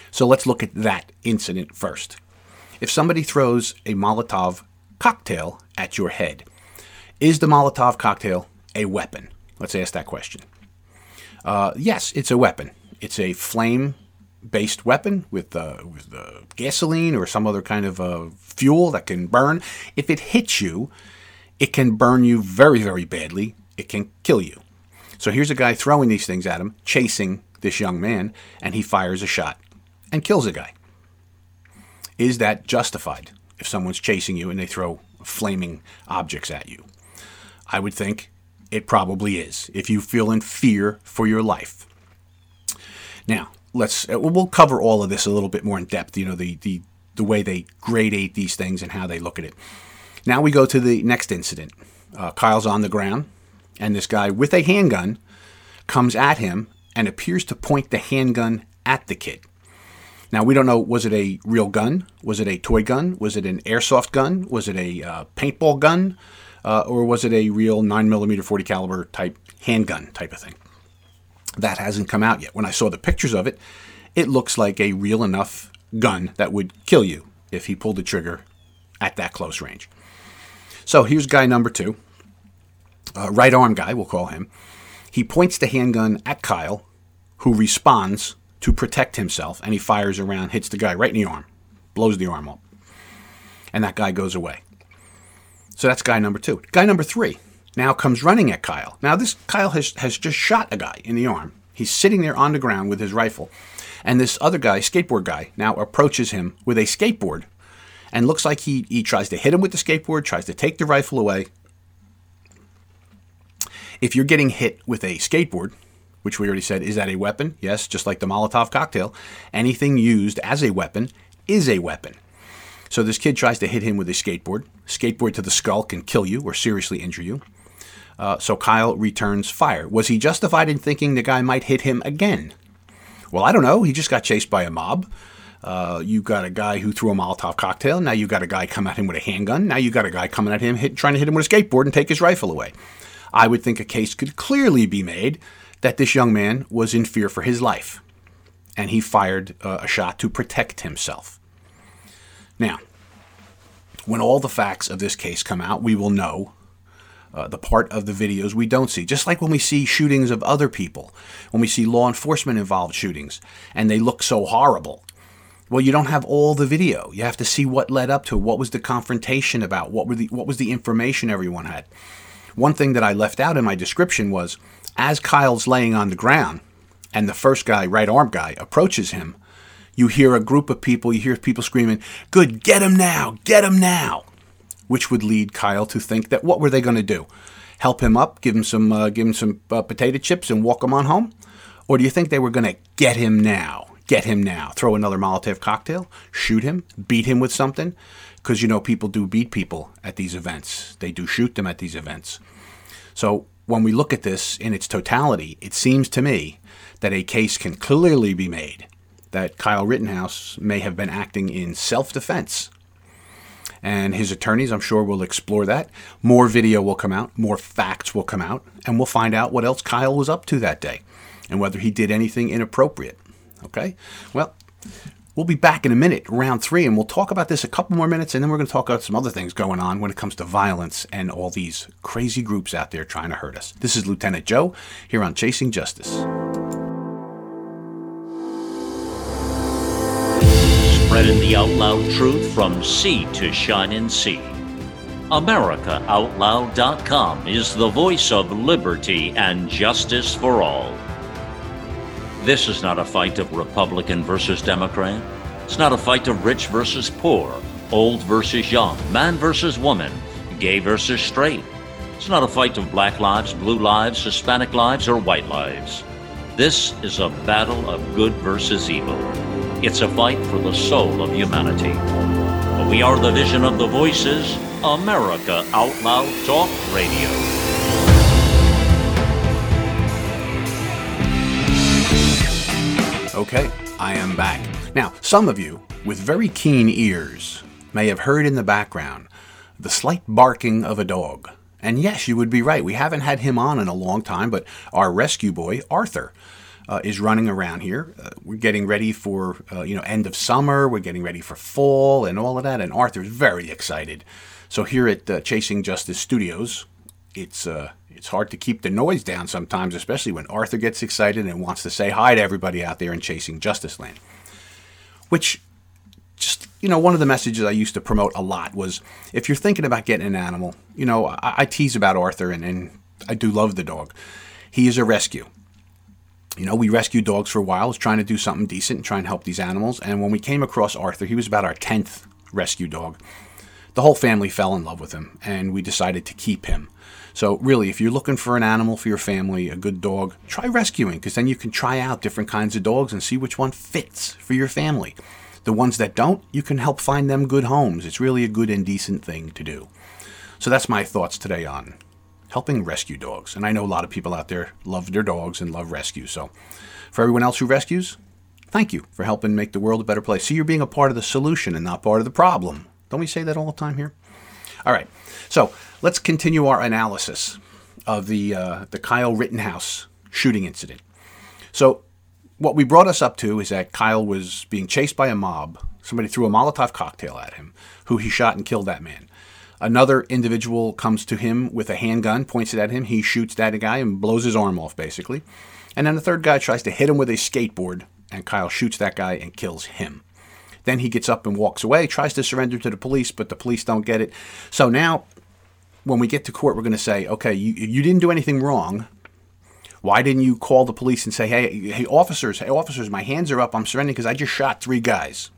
So let's look at that incident first. If somebody throws a Molotov cocktail at your head, is the Molotov cocktail a weapon? Let's ask that question. Uh, yes, it's a weapon. It's a flame-based weapon with, uh, with uh, gasoline or some other kind of uh, fuel that can burn. If it hits you, it can burn you very, very badly. It can kill you. So here's a guy throwing these things at him, chasing this young man, and he fires a shot and kills a guy. Is that justified if someone's chasing you and they throw flaming objects at you? I would think it probably is, if you feel in fear for your life. Now, let's we'll cover all of this a little bit more in depth, you know, the, the, the way they gradate these things and how they look at it. Now we go to the next incident. Uh, Kyle's on the ground, and this guy with a handgun comes at him and appears to point the handgun at the kid. Now, we don't know, was it a real gun? Was it a toy gun? Was it an airsoft gun? Was it a uh, paintball gun? Uh, or was it a real nine millimeter forty caliber type handgun type of thing? That hasn't come out yet. When I saw the pictures of it, it looks like a real enough gun that would kill you if he pulled the trigger at that close range. So here's guy number two, uh, right arm guy, we'll call him. He points the handgun at Kyle, who responds to protect himself, and he fires around, hits the guy right in the arm, blows the arm up, and that guy goes away. So that's guy number two. Guy number three now comes running at Kyle. Now this Kyle has, has just shot a guy in the arm. He's sitting there on the ground with his rifle, and this other guy, skateboard guy, now approaches him with a skateboard, and looks like he, he tries to hit him with the skateboard, tries to take the rifle away. If you're getting hit with a skateboard, which we already said, is that a weapon? Yes, just like the Molotov cocktail. Anything used as a weapon is a weapon. So this kid tries to hit him with a skateboard. Skateboard to the skull can kill you or seriously injure you. Uh, so Kyle returns fire. Was he justified in thinking the guy might hit him again? Well, I don't know. He just got chased by a mob. Uh, you got a guy who threw a Molotov cocktail. Now you got a guy come at him with a handgun. Now you got a guy coming at him, hit, trying to hit him with a skateboard and take his rifle away. I would think a case could clearly be made that this young man was in fear for his life, and he fired uh, a shot to protect himself. Now, when all the facts of this case come out, we will know uh, the part of the videos we don't see. Just like when we see shootings of other people, when we see law enforcement involved shootings, and they look so horrible. Well, you don't have all the video. You have to see what led up to it. What was the confrontation about? What were the what was the information everyone had? One thing that I left out in my description was, as Kyle's laying on the ground and the first guy, right arm guy, approaches him, you hear a group of people, you hear people screaming, "Good, get him now, get him now," which would lead Kyle to think that what were they going to do? Help him up, give him some, uh, give him some uh, potato chips and walk him on home? Or do you think they were going to get him now? Get him now. Throw another Molotov cocktail, shoot him, beat him with something? Because, you know, people do beat people at these events. They do shoot them at these events. So when we look at this in its totality, it seems to me that a case can clearly be made that Kyle Rittenhouse may have been acting in self-defense. And his attorneys, I'm sure, will explore that. More video will come out, more facts will come out, and we'll find out what else Kyle was up to that day and whether he did anything inappropriate. Okay? Well, we'll be back in a minute, round three, and we'll talk about this a couple more minutes, and then we're going to talk about some other things going on when it comes to violence and all these crazy groups out there trying to hurt us. This is Lieutenant Joe here on Chasing Justice. Spreading the out loud truth from sea to shining sea. America Out Loud dot com is the voice of liberty and justice for all. This is not a fight of Republican versus Democrat. It's not a fight of rich versus poor, old versus young, man versus woman, gay versus straight. It's not a fight of black lives, blue lives, Hispanic lives, or white lives. This is a battle of good versus evil. It's a fight for the soul of humanity. We are the vision of the voices, America Out Loud Talk Radio. Okay, I am back. Now, some of you with very keen ears may have heard in the background the slight barking of a dog. And yes, you would be right. We haven't had him on in a long time, but our rescue boy, Arthur, uh, is running around here. Uh, we're getting ready for, uh, you know, end of summer. We're getting ready for fall and all of that. And Arthur's very excited. So here at uh, Chasing Justice Studios, it's uh, it's hard to keep the noise down sometimes, especially when Arthur gets excited and wants to say hi to everybody out there in Chasing Justice Land. Which, just, you know, one of the messages I used to promote a lot was, if you're thinking about getting an animal, you know, I, I tease about Arthur, and, and I do love the dog. He is a rescue. You know, we rescued dogs for a while, was trying to do something decent and try and help these animals. And when we came across Arthur, he was about our tenth rescue dog. The whole family fell in love with him, and we decided to keep him. So really, if you're looking for an animal for your family, a good dog, try rescuing, because then you can try out different kinds of dogs and see which one fits for your family. The ones that don't, you can help find them good homes. It's really a good and decent thing to do. So that's my thoughts today on helping rescue dogs. And I know a lot of people out there love their dogs and love rescue. So for everyone else who rescues, thank you for helping make the world a better place. See, you're being a part of the solution and not part of the problem. Don't we say that all the time here? All right. So let's continue our analysis of the uh, the Kyle Rittenhouse shooting incident. So what we brought us up to is that Kyle was being chased by a mob. Somebody threw a Molotov cocktail at him, who he shot and killed that man. Another individual comes to him with a handgun, points it at him. He shoots that guy and blows his arm off, basically. And then the third guy tries to hit him with a skateboard, and Kyle shoots that guy and kills him. Then he gets up and walks away, tries to surrender to the police, but the police don't get it. So now, when we get to court, we're going to say, okay, you, you didn't do anything wrong. Why didn't you call the police and say, hey, hey, officers, hey, officers, my hands are up, I'm surrendering because I just shot three guys?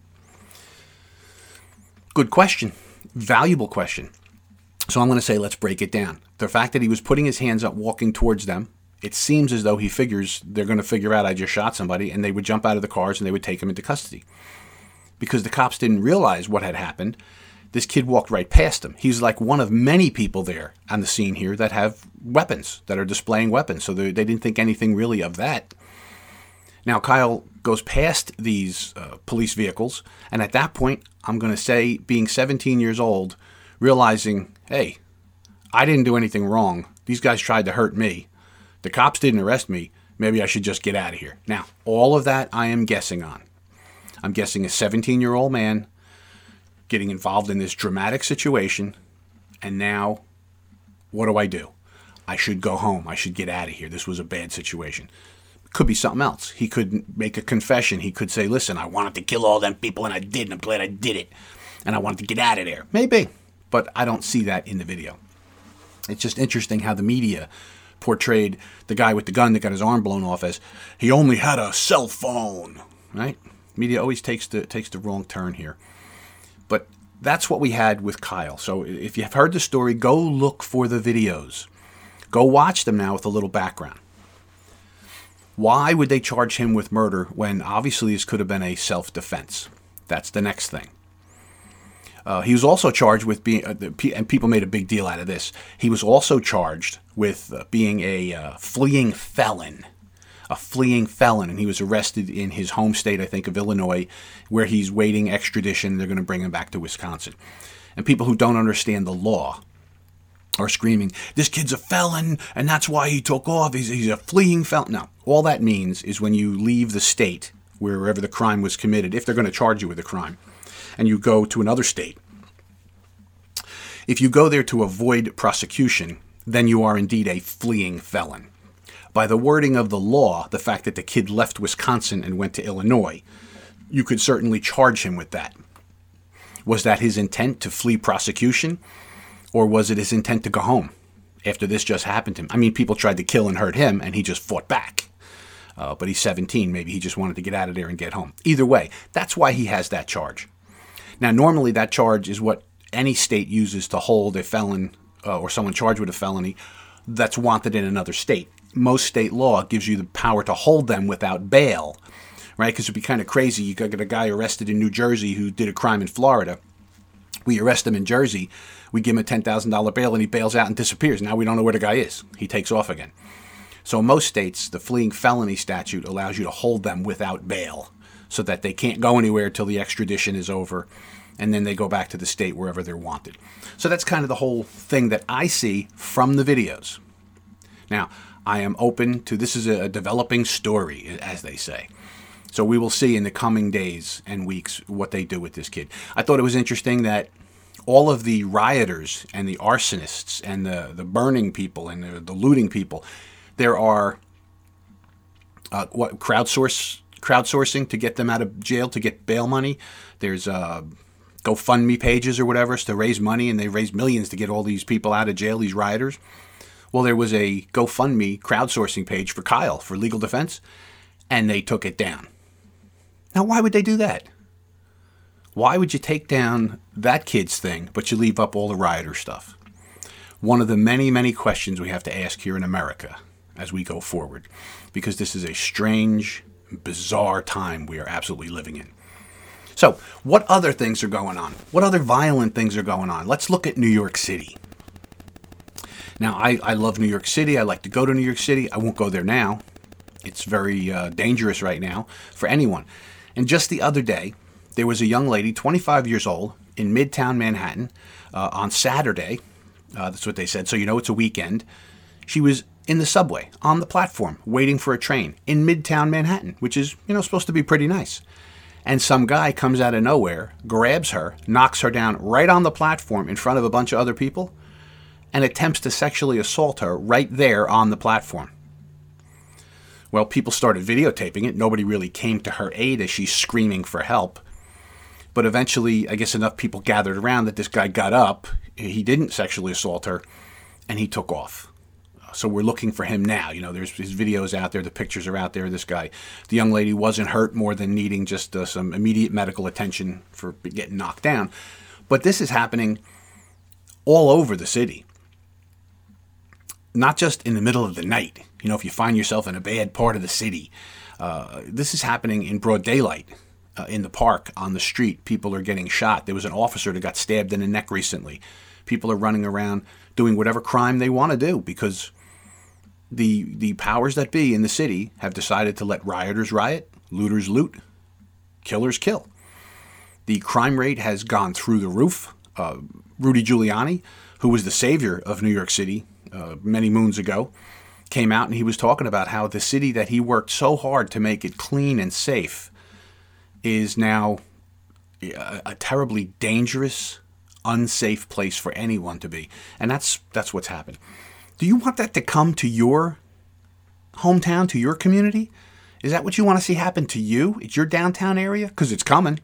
Good question. Valuable question. So I'm going to say, let's break it down. The fact that he was putting his hands up, walking towards them, it seems as though he figures they're going to figure out I just shot somebody, and they would jump out of the cars and they would take him into custody. Because the cops didn't realize what had happened, this kid walked right past him. He's like one of many people there on the scene here that have weapons, that are displaying weapons. So they, they didn't think anything really of that. Now, Kyle goes past these uh, police vehicles, and at that point, I'm going to say, being seventeen years old, realizing, hey, I didn't do anything wrong. These guys tried to hurt me. The cops didn't arrest me. Maybe I should just get out of here. Now, all of that I am guessing on. I'm guessing a seventeen-year-old man getting involved in this dramatic situation, and now, what do I do? I should go home. I should get out of here. This was a bad situation. Could be something else. He could make a confession. He could say, listen, I wanted to kill all them people, and I did, and I'm glad I did it, and I wanted to get out of there. Maybe, but I don't see that in the video. It's just interesting how the media portrayed the guy with the gun that got his arm blown off as he only had a cell phone, right? Media always takes the takes the wrong turn here. But that's what we had with Kyle. So if you've heard the story, go look for the videos. Go watch them now with a little background. Why would they charge him with murder when obviously this could have been a self-defense? That's the next thing. Uh, he was also charged with being, uh, and people made a big deal out of this, he was also charged with uh, being a uh, fleeing felon. A fleeing felon, and he was arrested in his home state, I think, of Illinois, where he's waiting extradition. They're going to bring him back to Wisconsin. And people who don't understand the law are screaming, this kid's a felon, and that's why he took off. He's, he's a fleeing felon. No, all that means is when you leave the state, wherever the crime was committed, if they're going to charge you with a crime, and you go to another state, if you go there to avoid prosecution, then you are indeed a fleeing felon. By the wording of the law, the fact that the kid left Wisconsin and went to Illinois, you could certainly charge him with that. Was that his intent to flee prosecution? Or was it his intent to go home after this just happened to him? I mean, people tried to kill and hurt him, and he just fought back. Uh, but he's seventeen. Maybe he just wanted to get out of there and get home. Either way, that's why he has that charge. Now, normally that charge is what any state uses to hold a felon uh, or someone charged with a felony that's wanted in another state. Most state law gives you the power to hold them without bail, right? Because it'd be kind of crazy. You could get a guy arrested in New Jersey who did a crime in Florida. We arrest him in Jersey. We give him a ten thousand dollars bail, and he bails out and disappears. Now we don't know where the guy is. He takes off again. So in most states, the fleeing felony statute allows you to hold them without bail so that they can't go anywhere till the extradition is over, and then they go back to the state wherever they're wanted. So that's kind of the whole thing that I see from the videos. Now, I am open to, this is a developing story, as they say. So we will see in the coming days and weeks what they do with this kid. I thought it was interesting that all of the rioters and the arsonists and the, the burning people and the, the looting people, there are uh, what crowdsource crowdsourcing to get them out of jail, to get bail money. There's uh, GoFundMe pages or whatever to raise money, and they raise millions to get all these people out of jail, these rioters. Well, there was a GoFundMe crowdsourcing page for Kyle for legal defense, and they took it down. Now, why would they do that? Why would you take down that kid's thing, but you leave up all the rioter stuff? One of the many, many questions we have to ask here in America as we go forward, because this is a strange, bizarre time we are absolutely living in. So, what other things are going on? What other violent things are going on? Let's look at New York City. Now, I, I love New York City. I like to go to New York City. I won't go there now. It's very uh, dangerous right now for anyone. And just the other day, there was a young lady, twenty-five years old, in Midtown Manhattan uh, on Saturday. Uh, that's what they said, so you know it's a weekend. She was in the subway, on the platform, waiting for a train in Midtown Manhattan, which is, you know, supposed to be pretty nice. And some guy comes out of nowhere, grabs her, knocks her down right on the platform in front of a bunch of other people, and attempts to sexually assault her right there on the platform. Well, people started videotaping it. Nobody really came to her aid as she's screaming for help. But eventually, I guess enough people gathered around that this guy got up. He didn't sexually assault her, and he took off. So we're looking for him now. You know, there's his videos out there. The pictures are out there. This guy, the young lady wasn't hurt more than needing just uh, some immediate medical attention for getting knocked down. But this is happening all over the city. Not just in the middle of the night. You know, if you find yourself in a bad part of the city. Uh, this is happening in broad daylight, uh, in the park, on the street. People are getting shot. There was an officer that got stabbed in the neck recently. People are running around doing whatever crime they want to do because the the powers that be in the city have decided to let rioters riot, looters loot, killers kill. The crime rate has gone through the roof. Uh, Rudy Giuliani, who was the savior of New York City, Uh, many moons ago, came out and he was talking about how the city that he worked so hard to make it clean and safe is now a, a terribly dangerous, unsafe place for anyone to be. And that's that's what's happened. Do you want that to come to your hometown, to your community? Is that what you want to see happen to you? It's your downtown area? Because it's coming.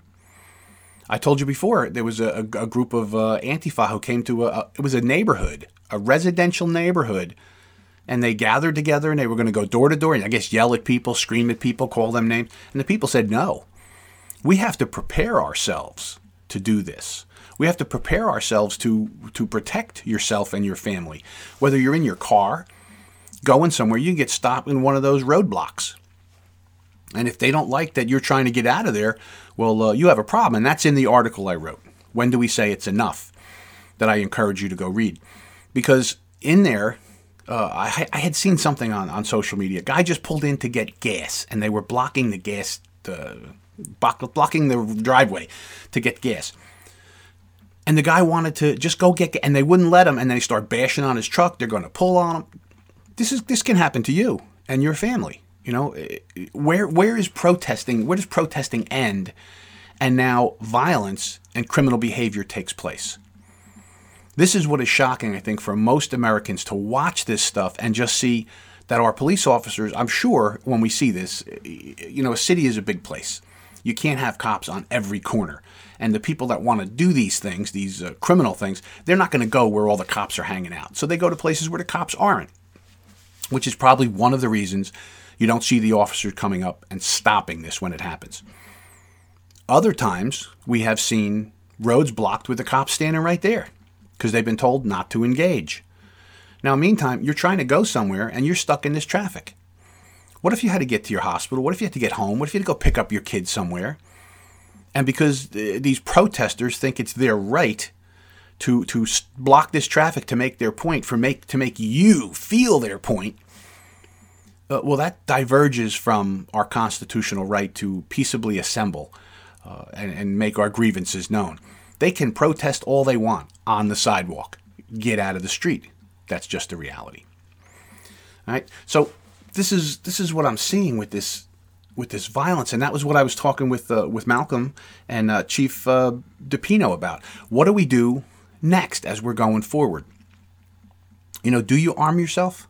I told you before, there was a, a, a group of uh, Antifa who came to a, a, it was a neighborhood, a residential neighborhood, and they gathered together and they were going to go door to door and I guess yell at people, scream at people, call them names. And the people said, no, we have to prepare ourselves to do this. We have to prepare ourselves to, to protect yourself and your family. Whether you're in your car, going somewhere, you can get stopped in one of those roadblocks. And if they don't like that you're trying to get out of there, well, uh, you have a problem. And that's in the article I wrote. When do we say it's enough? That I encourage you to go read. Because in there, uh, I, I had seen something on, on social media. A guy just pulled in to get gas, and they were blocking the gas, uh, blocking the driveway to get gas. And the guy wanted to just go get gas, and they wouldn't let him, and they start bashing on his truck. They're going to pull on him. This is this can happen to you and your family. You know, where where is protesting? Where does protesting end? And now violence and criminal behavior takes place. This is what is shocking, I think, for most Americans to watch this stuff and just see that our police officers, I'm sure when we see this, you know, a city is a big place. You can't have cops on every corner. And the people that want to do these things, these uh, criminal things, they're not going to go where all the cops are hanging out. So they go to places where the cops aren't, which is probably one of the reasons you don't see the officers coming up and stopping this when it happens. Other times, we have seen roads blocked with the cops standing right there because they've been told not to engage. Now, meantime, you're trying to go somewhere and you're stuck in this traffic. What if you had to get to your hospital? What if you had to get home? What if you had to go pick up your kids somewhere? And because th- these protesters think it's their right to to block this traffic to make their point, for make to make you feel their point, uh, well, that diverges from our constitutional right to peaceably assemble uh, and, and make our grievances known. They can protest all they want on the sidewalk. Get out of the street. That's just the reality. Right? So this is this is what I'm seeing with this with this violence, and that was what I was talking with uh, with Malcolm and uh, Chief uh, DePino about. What do we do next as we're going forward? You know, do you arm yourself?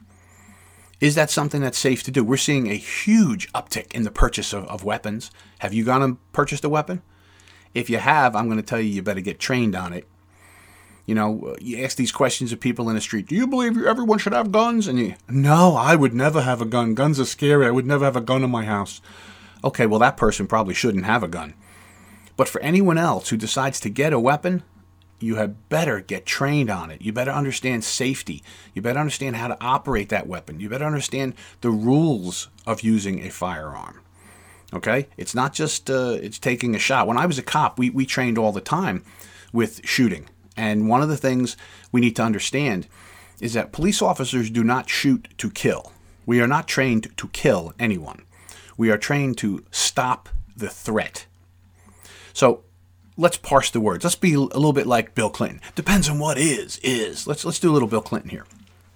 Is that something that's safe to do? We're seeing a huge uptick in the purchase of, of weapons. Have you gone and purchased a weapon? If you have, I'm going to tell you, you better get trained on it. You know, you ask these questions of people in the street. Do you believe everyone should have guns? And you, no, I would never have a gun. Guns are scary. I would never have a gun in my house. Okay, well, that person probably shouldn't have a gun. But for anyone else who decides to get a weapon, you had better get trained on it. You better understand safety. You better understand how to operate that weapon. You better understand the rules of using a firearm. Okay? It's not just uh, it's taking a shot. When I was a cop, we, we trained all the time with shooting. And one of the things we need to understand is that police officers do not shoot to kill. We are not trained to kill anyone. We are trained to stop the threat. So let's parse the words. Let's be a little bit like Bill Clinton. Depends on what is, is. Let's, let's do a little Bill Clinton here.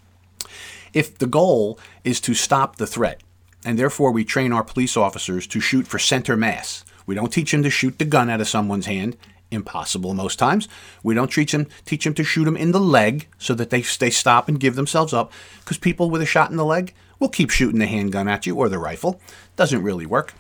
If the goal is to stop the threat, and therefore we train our police officers to shoot for center mass, we don't teach them to shoot the gun out of someone's hand. Impossible most times. We don't teach them, teach them to shoot them in the leg so that they, they stop and give themselves up, because people with a shot in the leg will keep shooting the handgun at you or the rifle. Doesn't really work.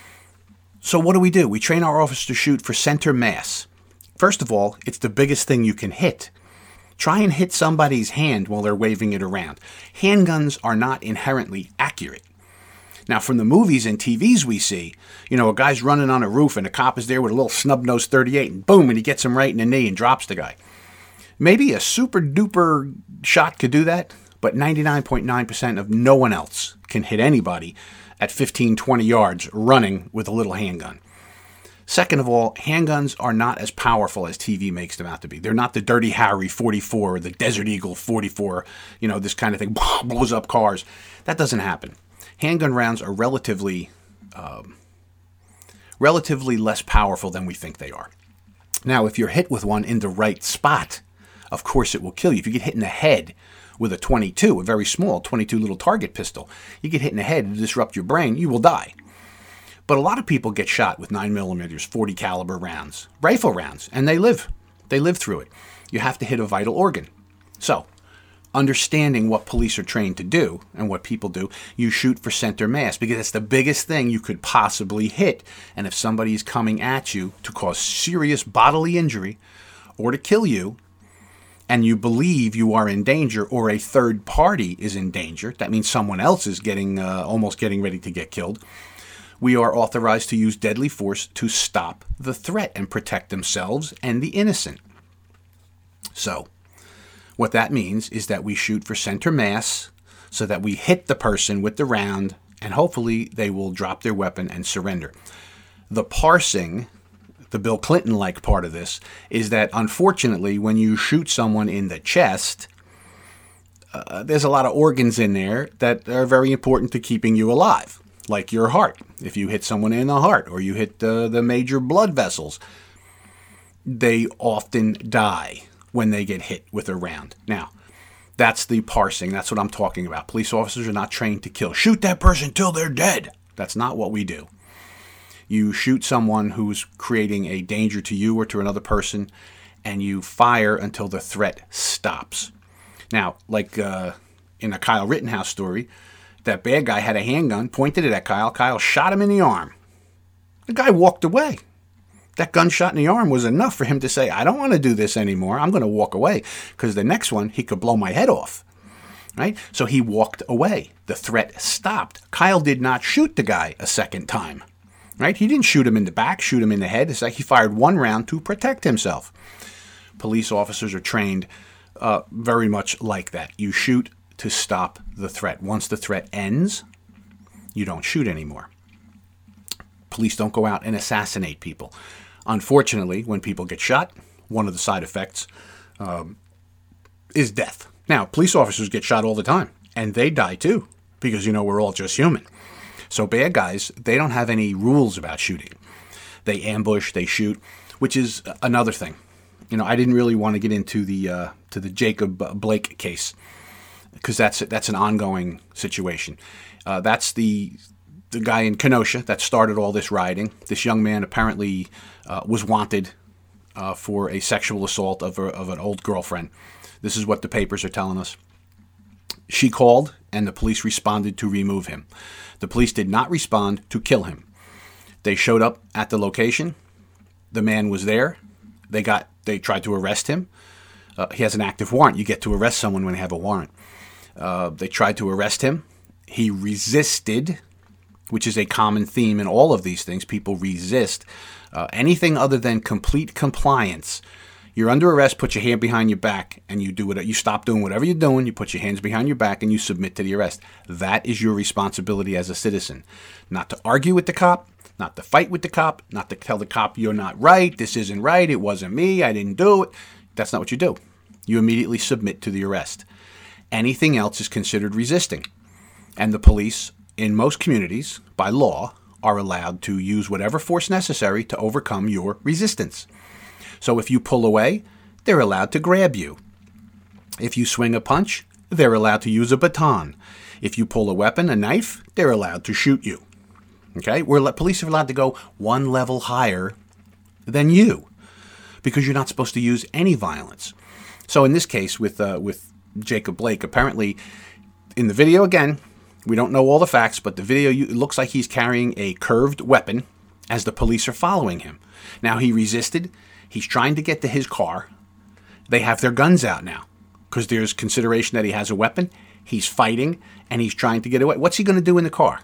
So what do we do? We train our officers to shoot for center mass. First of all, it's the biggest thing you can hit. Try and hit somebody's hand while they're waving it around. Handguns are not inherently accurate. Now, from the movies and T Vs we see, you know, a guy's running on a roof and a cop is there with a little snub-nosed thirty-eight, and boom, and he gets him right in the knee and drops the guy. Maybe a super-duper shot could do that, but ninety-nine point nine percent of no one else can hit anybody at fifteen, twenty yards running with a little handgun. Second of all, handguns are not as powerful as T V makes them out to be. They're not the Dirty Harry forty-four or the Desert Eagle forty-four, you know, this kind of thing, blows up cars. That doesn't happen. Handgun rounds are relatively, um, relatively less powerful than we think they are. Now, if you're hit with one in the right spot, of course it will kill you. If you get hit in the head with a twenty-two, a very small twenty-two little target pistol, you get hit in the head and disrupt your brain, you will die. But a lot of people get shot with nine millimeters, forty caliber rounds, rifle rounds, and they live. They live through it. You have to hit a vital organ. So, understanding what police are trained to do and what people do, you shoot for center mass, because it's the biggest thing you could possibly hit. And if somebody is coming at you to cause serious bodily injury or to kill you, and you believe you are in danger or a third party is in danger, that means someone else is getting uh, almost getting ready to get killed, we are authorized to use deadly force to stop the threat and protect themselves and the innocent. So, what that means is that we shoot for center mass so that we hit the person with the round, and hopefully they will drop their weapon and surrender. The parsing, the Bill Clinton-like part of this, is that unfortunately when you shoot someone in the chest, uh, there's a lot of organs in there that are very important to keeping you alive, like your heart. If you hit someone in the heart or you hit uh, the major blood vessels, they often die when they get hit with a round. Now, that's the parsing. That's what I'm talking about. Police officers are not trained to kill. Shoot that person till they're dead. That's not what we do. You shoot someone who's creating a danger to you or to another person, and you fire until the threat stops. Now, like uh, in a Kyle Rittenhouse story, that bad guy had a handgun, pointed it at Kyle. Kyle shot him in the arm. The guy walked away. That gunshot in the arm was enough for him to say, I don't want to do this anymore. I'm going to walk away, because the next one, he could blow my head off. Right? So he walked away. The threat stopped. Kyle did not shoot the guy a second time. Right? He didn't shoot him in the back, shoot him in the head. It's like he fired one round to protect himself. Police officers are trained uh, very much like that. You shoot to stop the threat. Once the threat ends, you don't shoot anymore. Police don't go out and assassinate people. Unfortunately, when people get shot, one of the side effects um, is death. Now, police officers get shot all the time, and they die too, because, you know, we're all just human. So bad guys, they don't have any rules about shooting. They ambush, they shoot, which is another thing. You know, I didn't really want to get into the uh, to the Jacob Blake case. because that's that's an ongoing situation. Uh, that's the the guy in Kenosha that started all this rioting. This young man apparently uh, was wanted uh, for a sexual assault of, a, of an old girlfriend. This is what the papers are telling us. She called, and the police responded to remove him. The police did not respond to kill him. They showed up at the location. The man was there. They got. They tried to arrest him. Uh, he has an active warrant. You get to arrest someone when they have a warrant. Uh, they tried to arrest him. He resisted, which is a common theme in all of these things. People resist. Uh, anything other than complete compliance. You're under arrest, put your hand behind your back, and you do it. You stop doing whatever you're doing, you put your hands behind your back, and you submit to the arrest. That is your responsibility as a citizen. Not to argue with the cop, not to fight with the cop, not to tell the cop you're not right, this isn't right, it wasn't me, I didn't do it. That's not what you do. You immediately submit to the arrest. Anything else is considered resisting. And the police, in most communities, by law, are allowed to use whatever force necessary to overcome your resistance. So if you pull away, they're allowed to grab you. If you swing a punch, they're allowed to use a baton. If you pull a weapon, a knife, they're allowed to shoot you. Okay? We're, police are allowed to go one level higher than you because you're not supposed to use any violence. So in this case with uh, with Jacob Blake, apparently in the video, again, we don't know all the facts, but the video, it looks like he's carrying a curved weapon as the police are following him. Now, he resisted. He's trying to get to his car. They have their guns out now because there's consideration that he has a weapon. He's fighting, and he's trying to get away. What's he going to do in the car?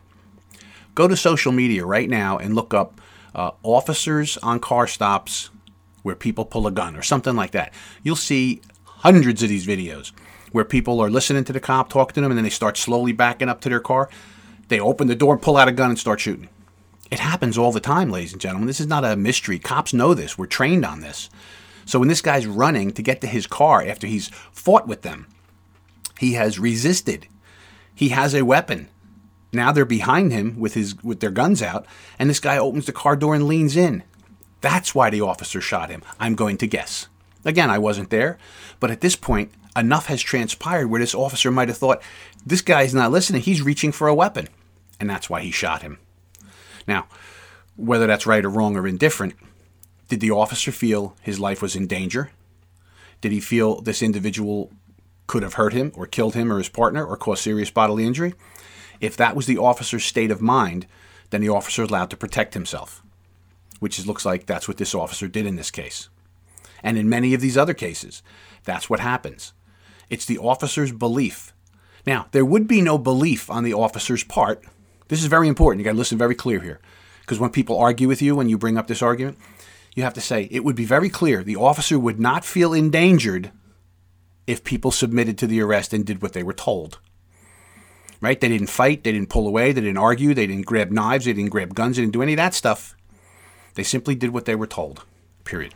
Go to social media right now and look up uh, officers on car stops where people pull a gun or something like that. You'll see hundreds of these videos where people are listening to the cop, talking to them, and then they start slowly backing up to their car. They open the door and pull out a gun and start shooting. It happens all the time, ladies and gentlemen. This is not a mystery. Cops know this. We're trained on this. So when this guy's running to get to his car after he's fought with them, he has resisted. He has a weapon. Now they're behind him with his with their guns out, and this guy opens the car door and leans in. That's why the officer shot him, I'm going to guess. Again, I wasn't there, but at this point, enough has transpired where this officer might have thought, this guy's not listening, he's reaching for a weapon, and that's why he shot him. Now, whether that's right or wrong or indifferent, did the officer feel his life was in danger? Did he feel this individual could have hurt him or killed him or his partner or caused serious bodily injury? If that was the officer's state of mind, then the officer is allowed to protect himself, which is, looks like that's what this officer did in this case. And in many of these other cases, that's what happens. It's the officer's belief. Now, there would be no belief on the officer's part. This is very important. You got to listen very clear here. Because when people argue with you, when you bring up this argument, you have to say, it would be very clear. The officer would not feel endangered if people submitted to the arrest and did what they were told. Right? They didn't fight. They didn't pull away. They didn't argue. They didn't grab knives. They didn't grab guns. They didn't do any of that stuff. They simply did what they were told. Period.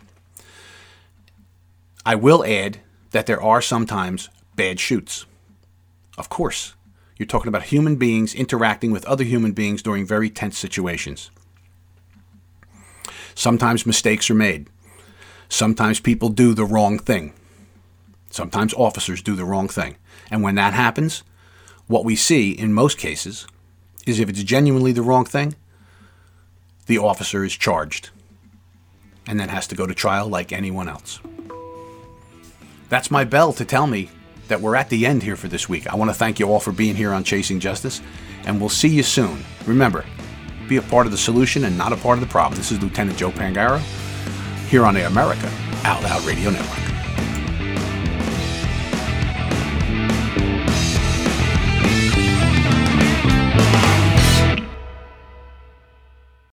I will add that there are sometimes bad shoots. Of course. You're talking about human beings interacting with other human beings during very tense situations. Sometimes mistakes are made. Sometimes people do the wrong thing. Sometimes officers do the wrong thing. And when that happens, what we see in most cases is if it's genuinely the wrong thing, the officer is charged and then has to go to trial like anyone else. That's my bell to tell me that we're at the end here for this week. I want to thank you all for being here on Chasing Justice, and we'll see you soon. Remember, be a part of the solution and not a part of the problem. This is Lieutenant Joe Pangaro here on the America Out Loud Radio Network.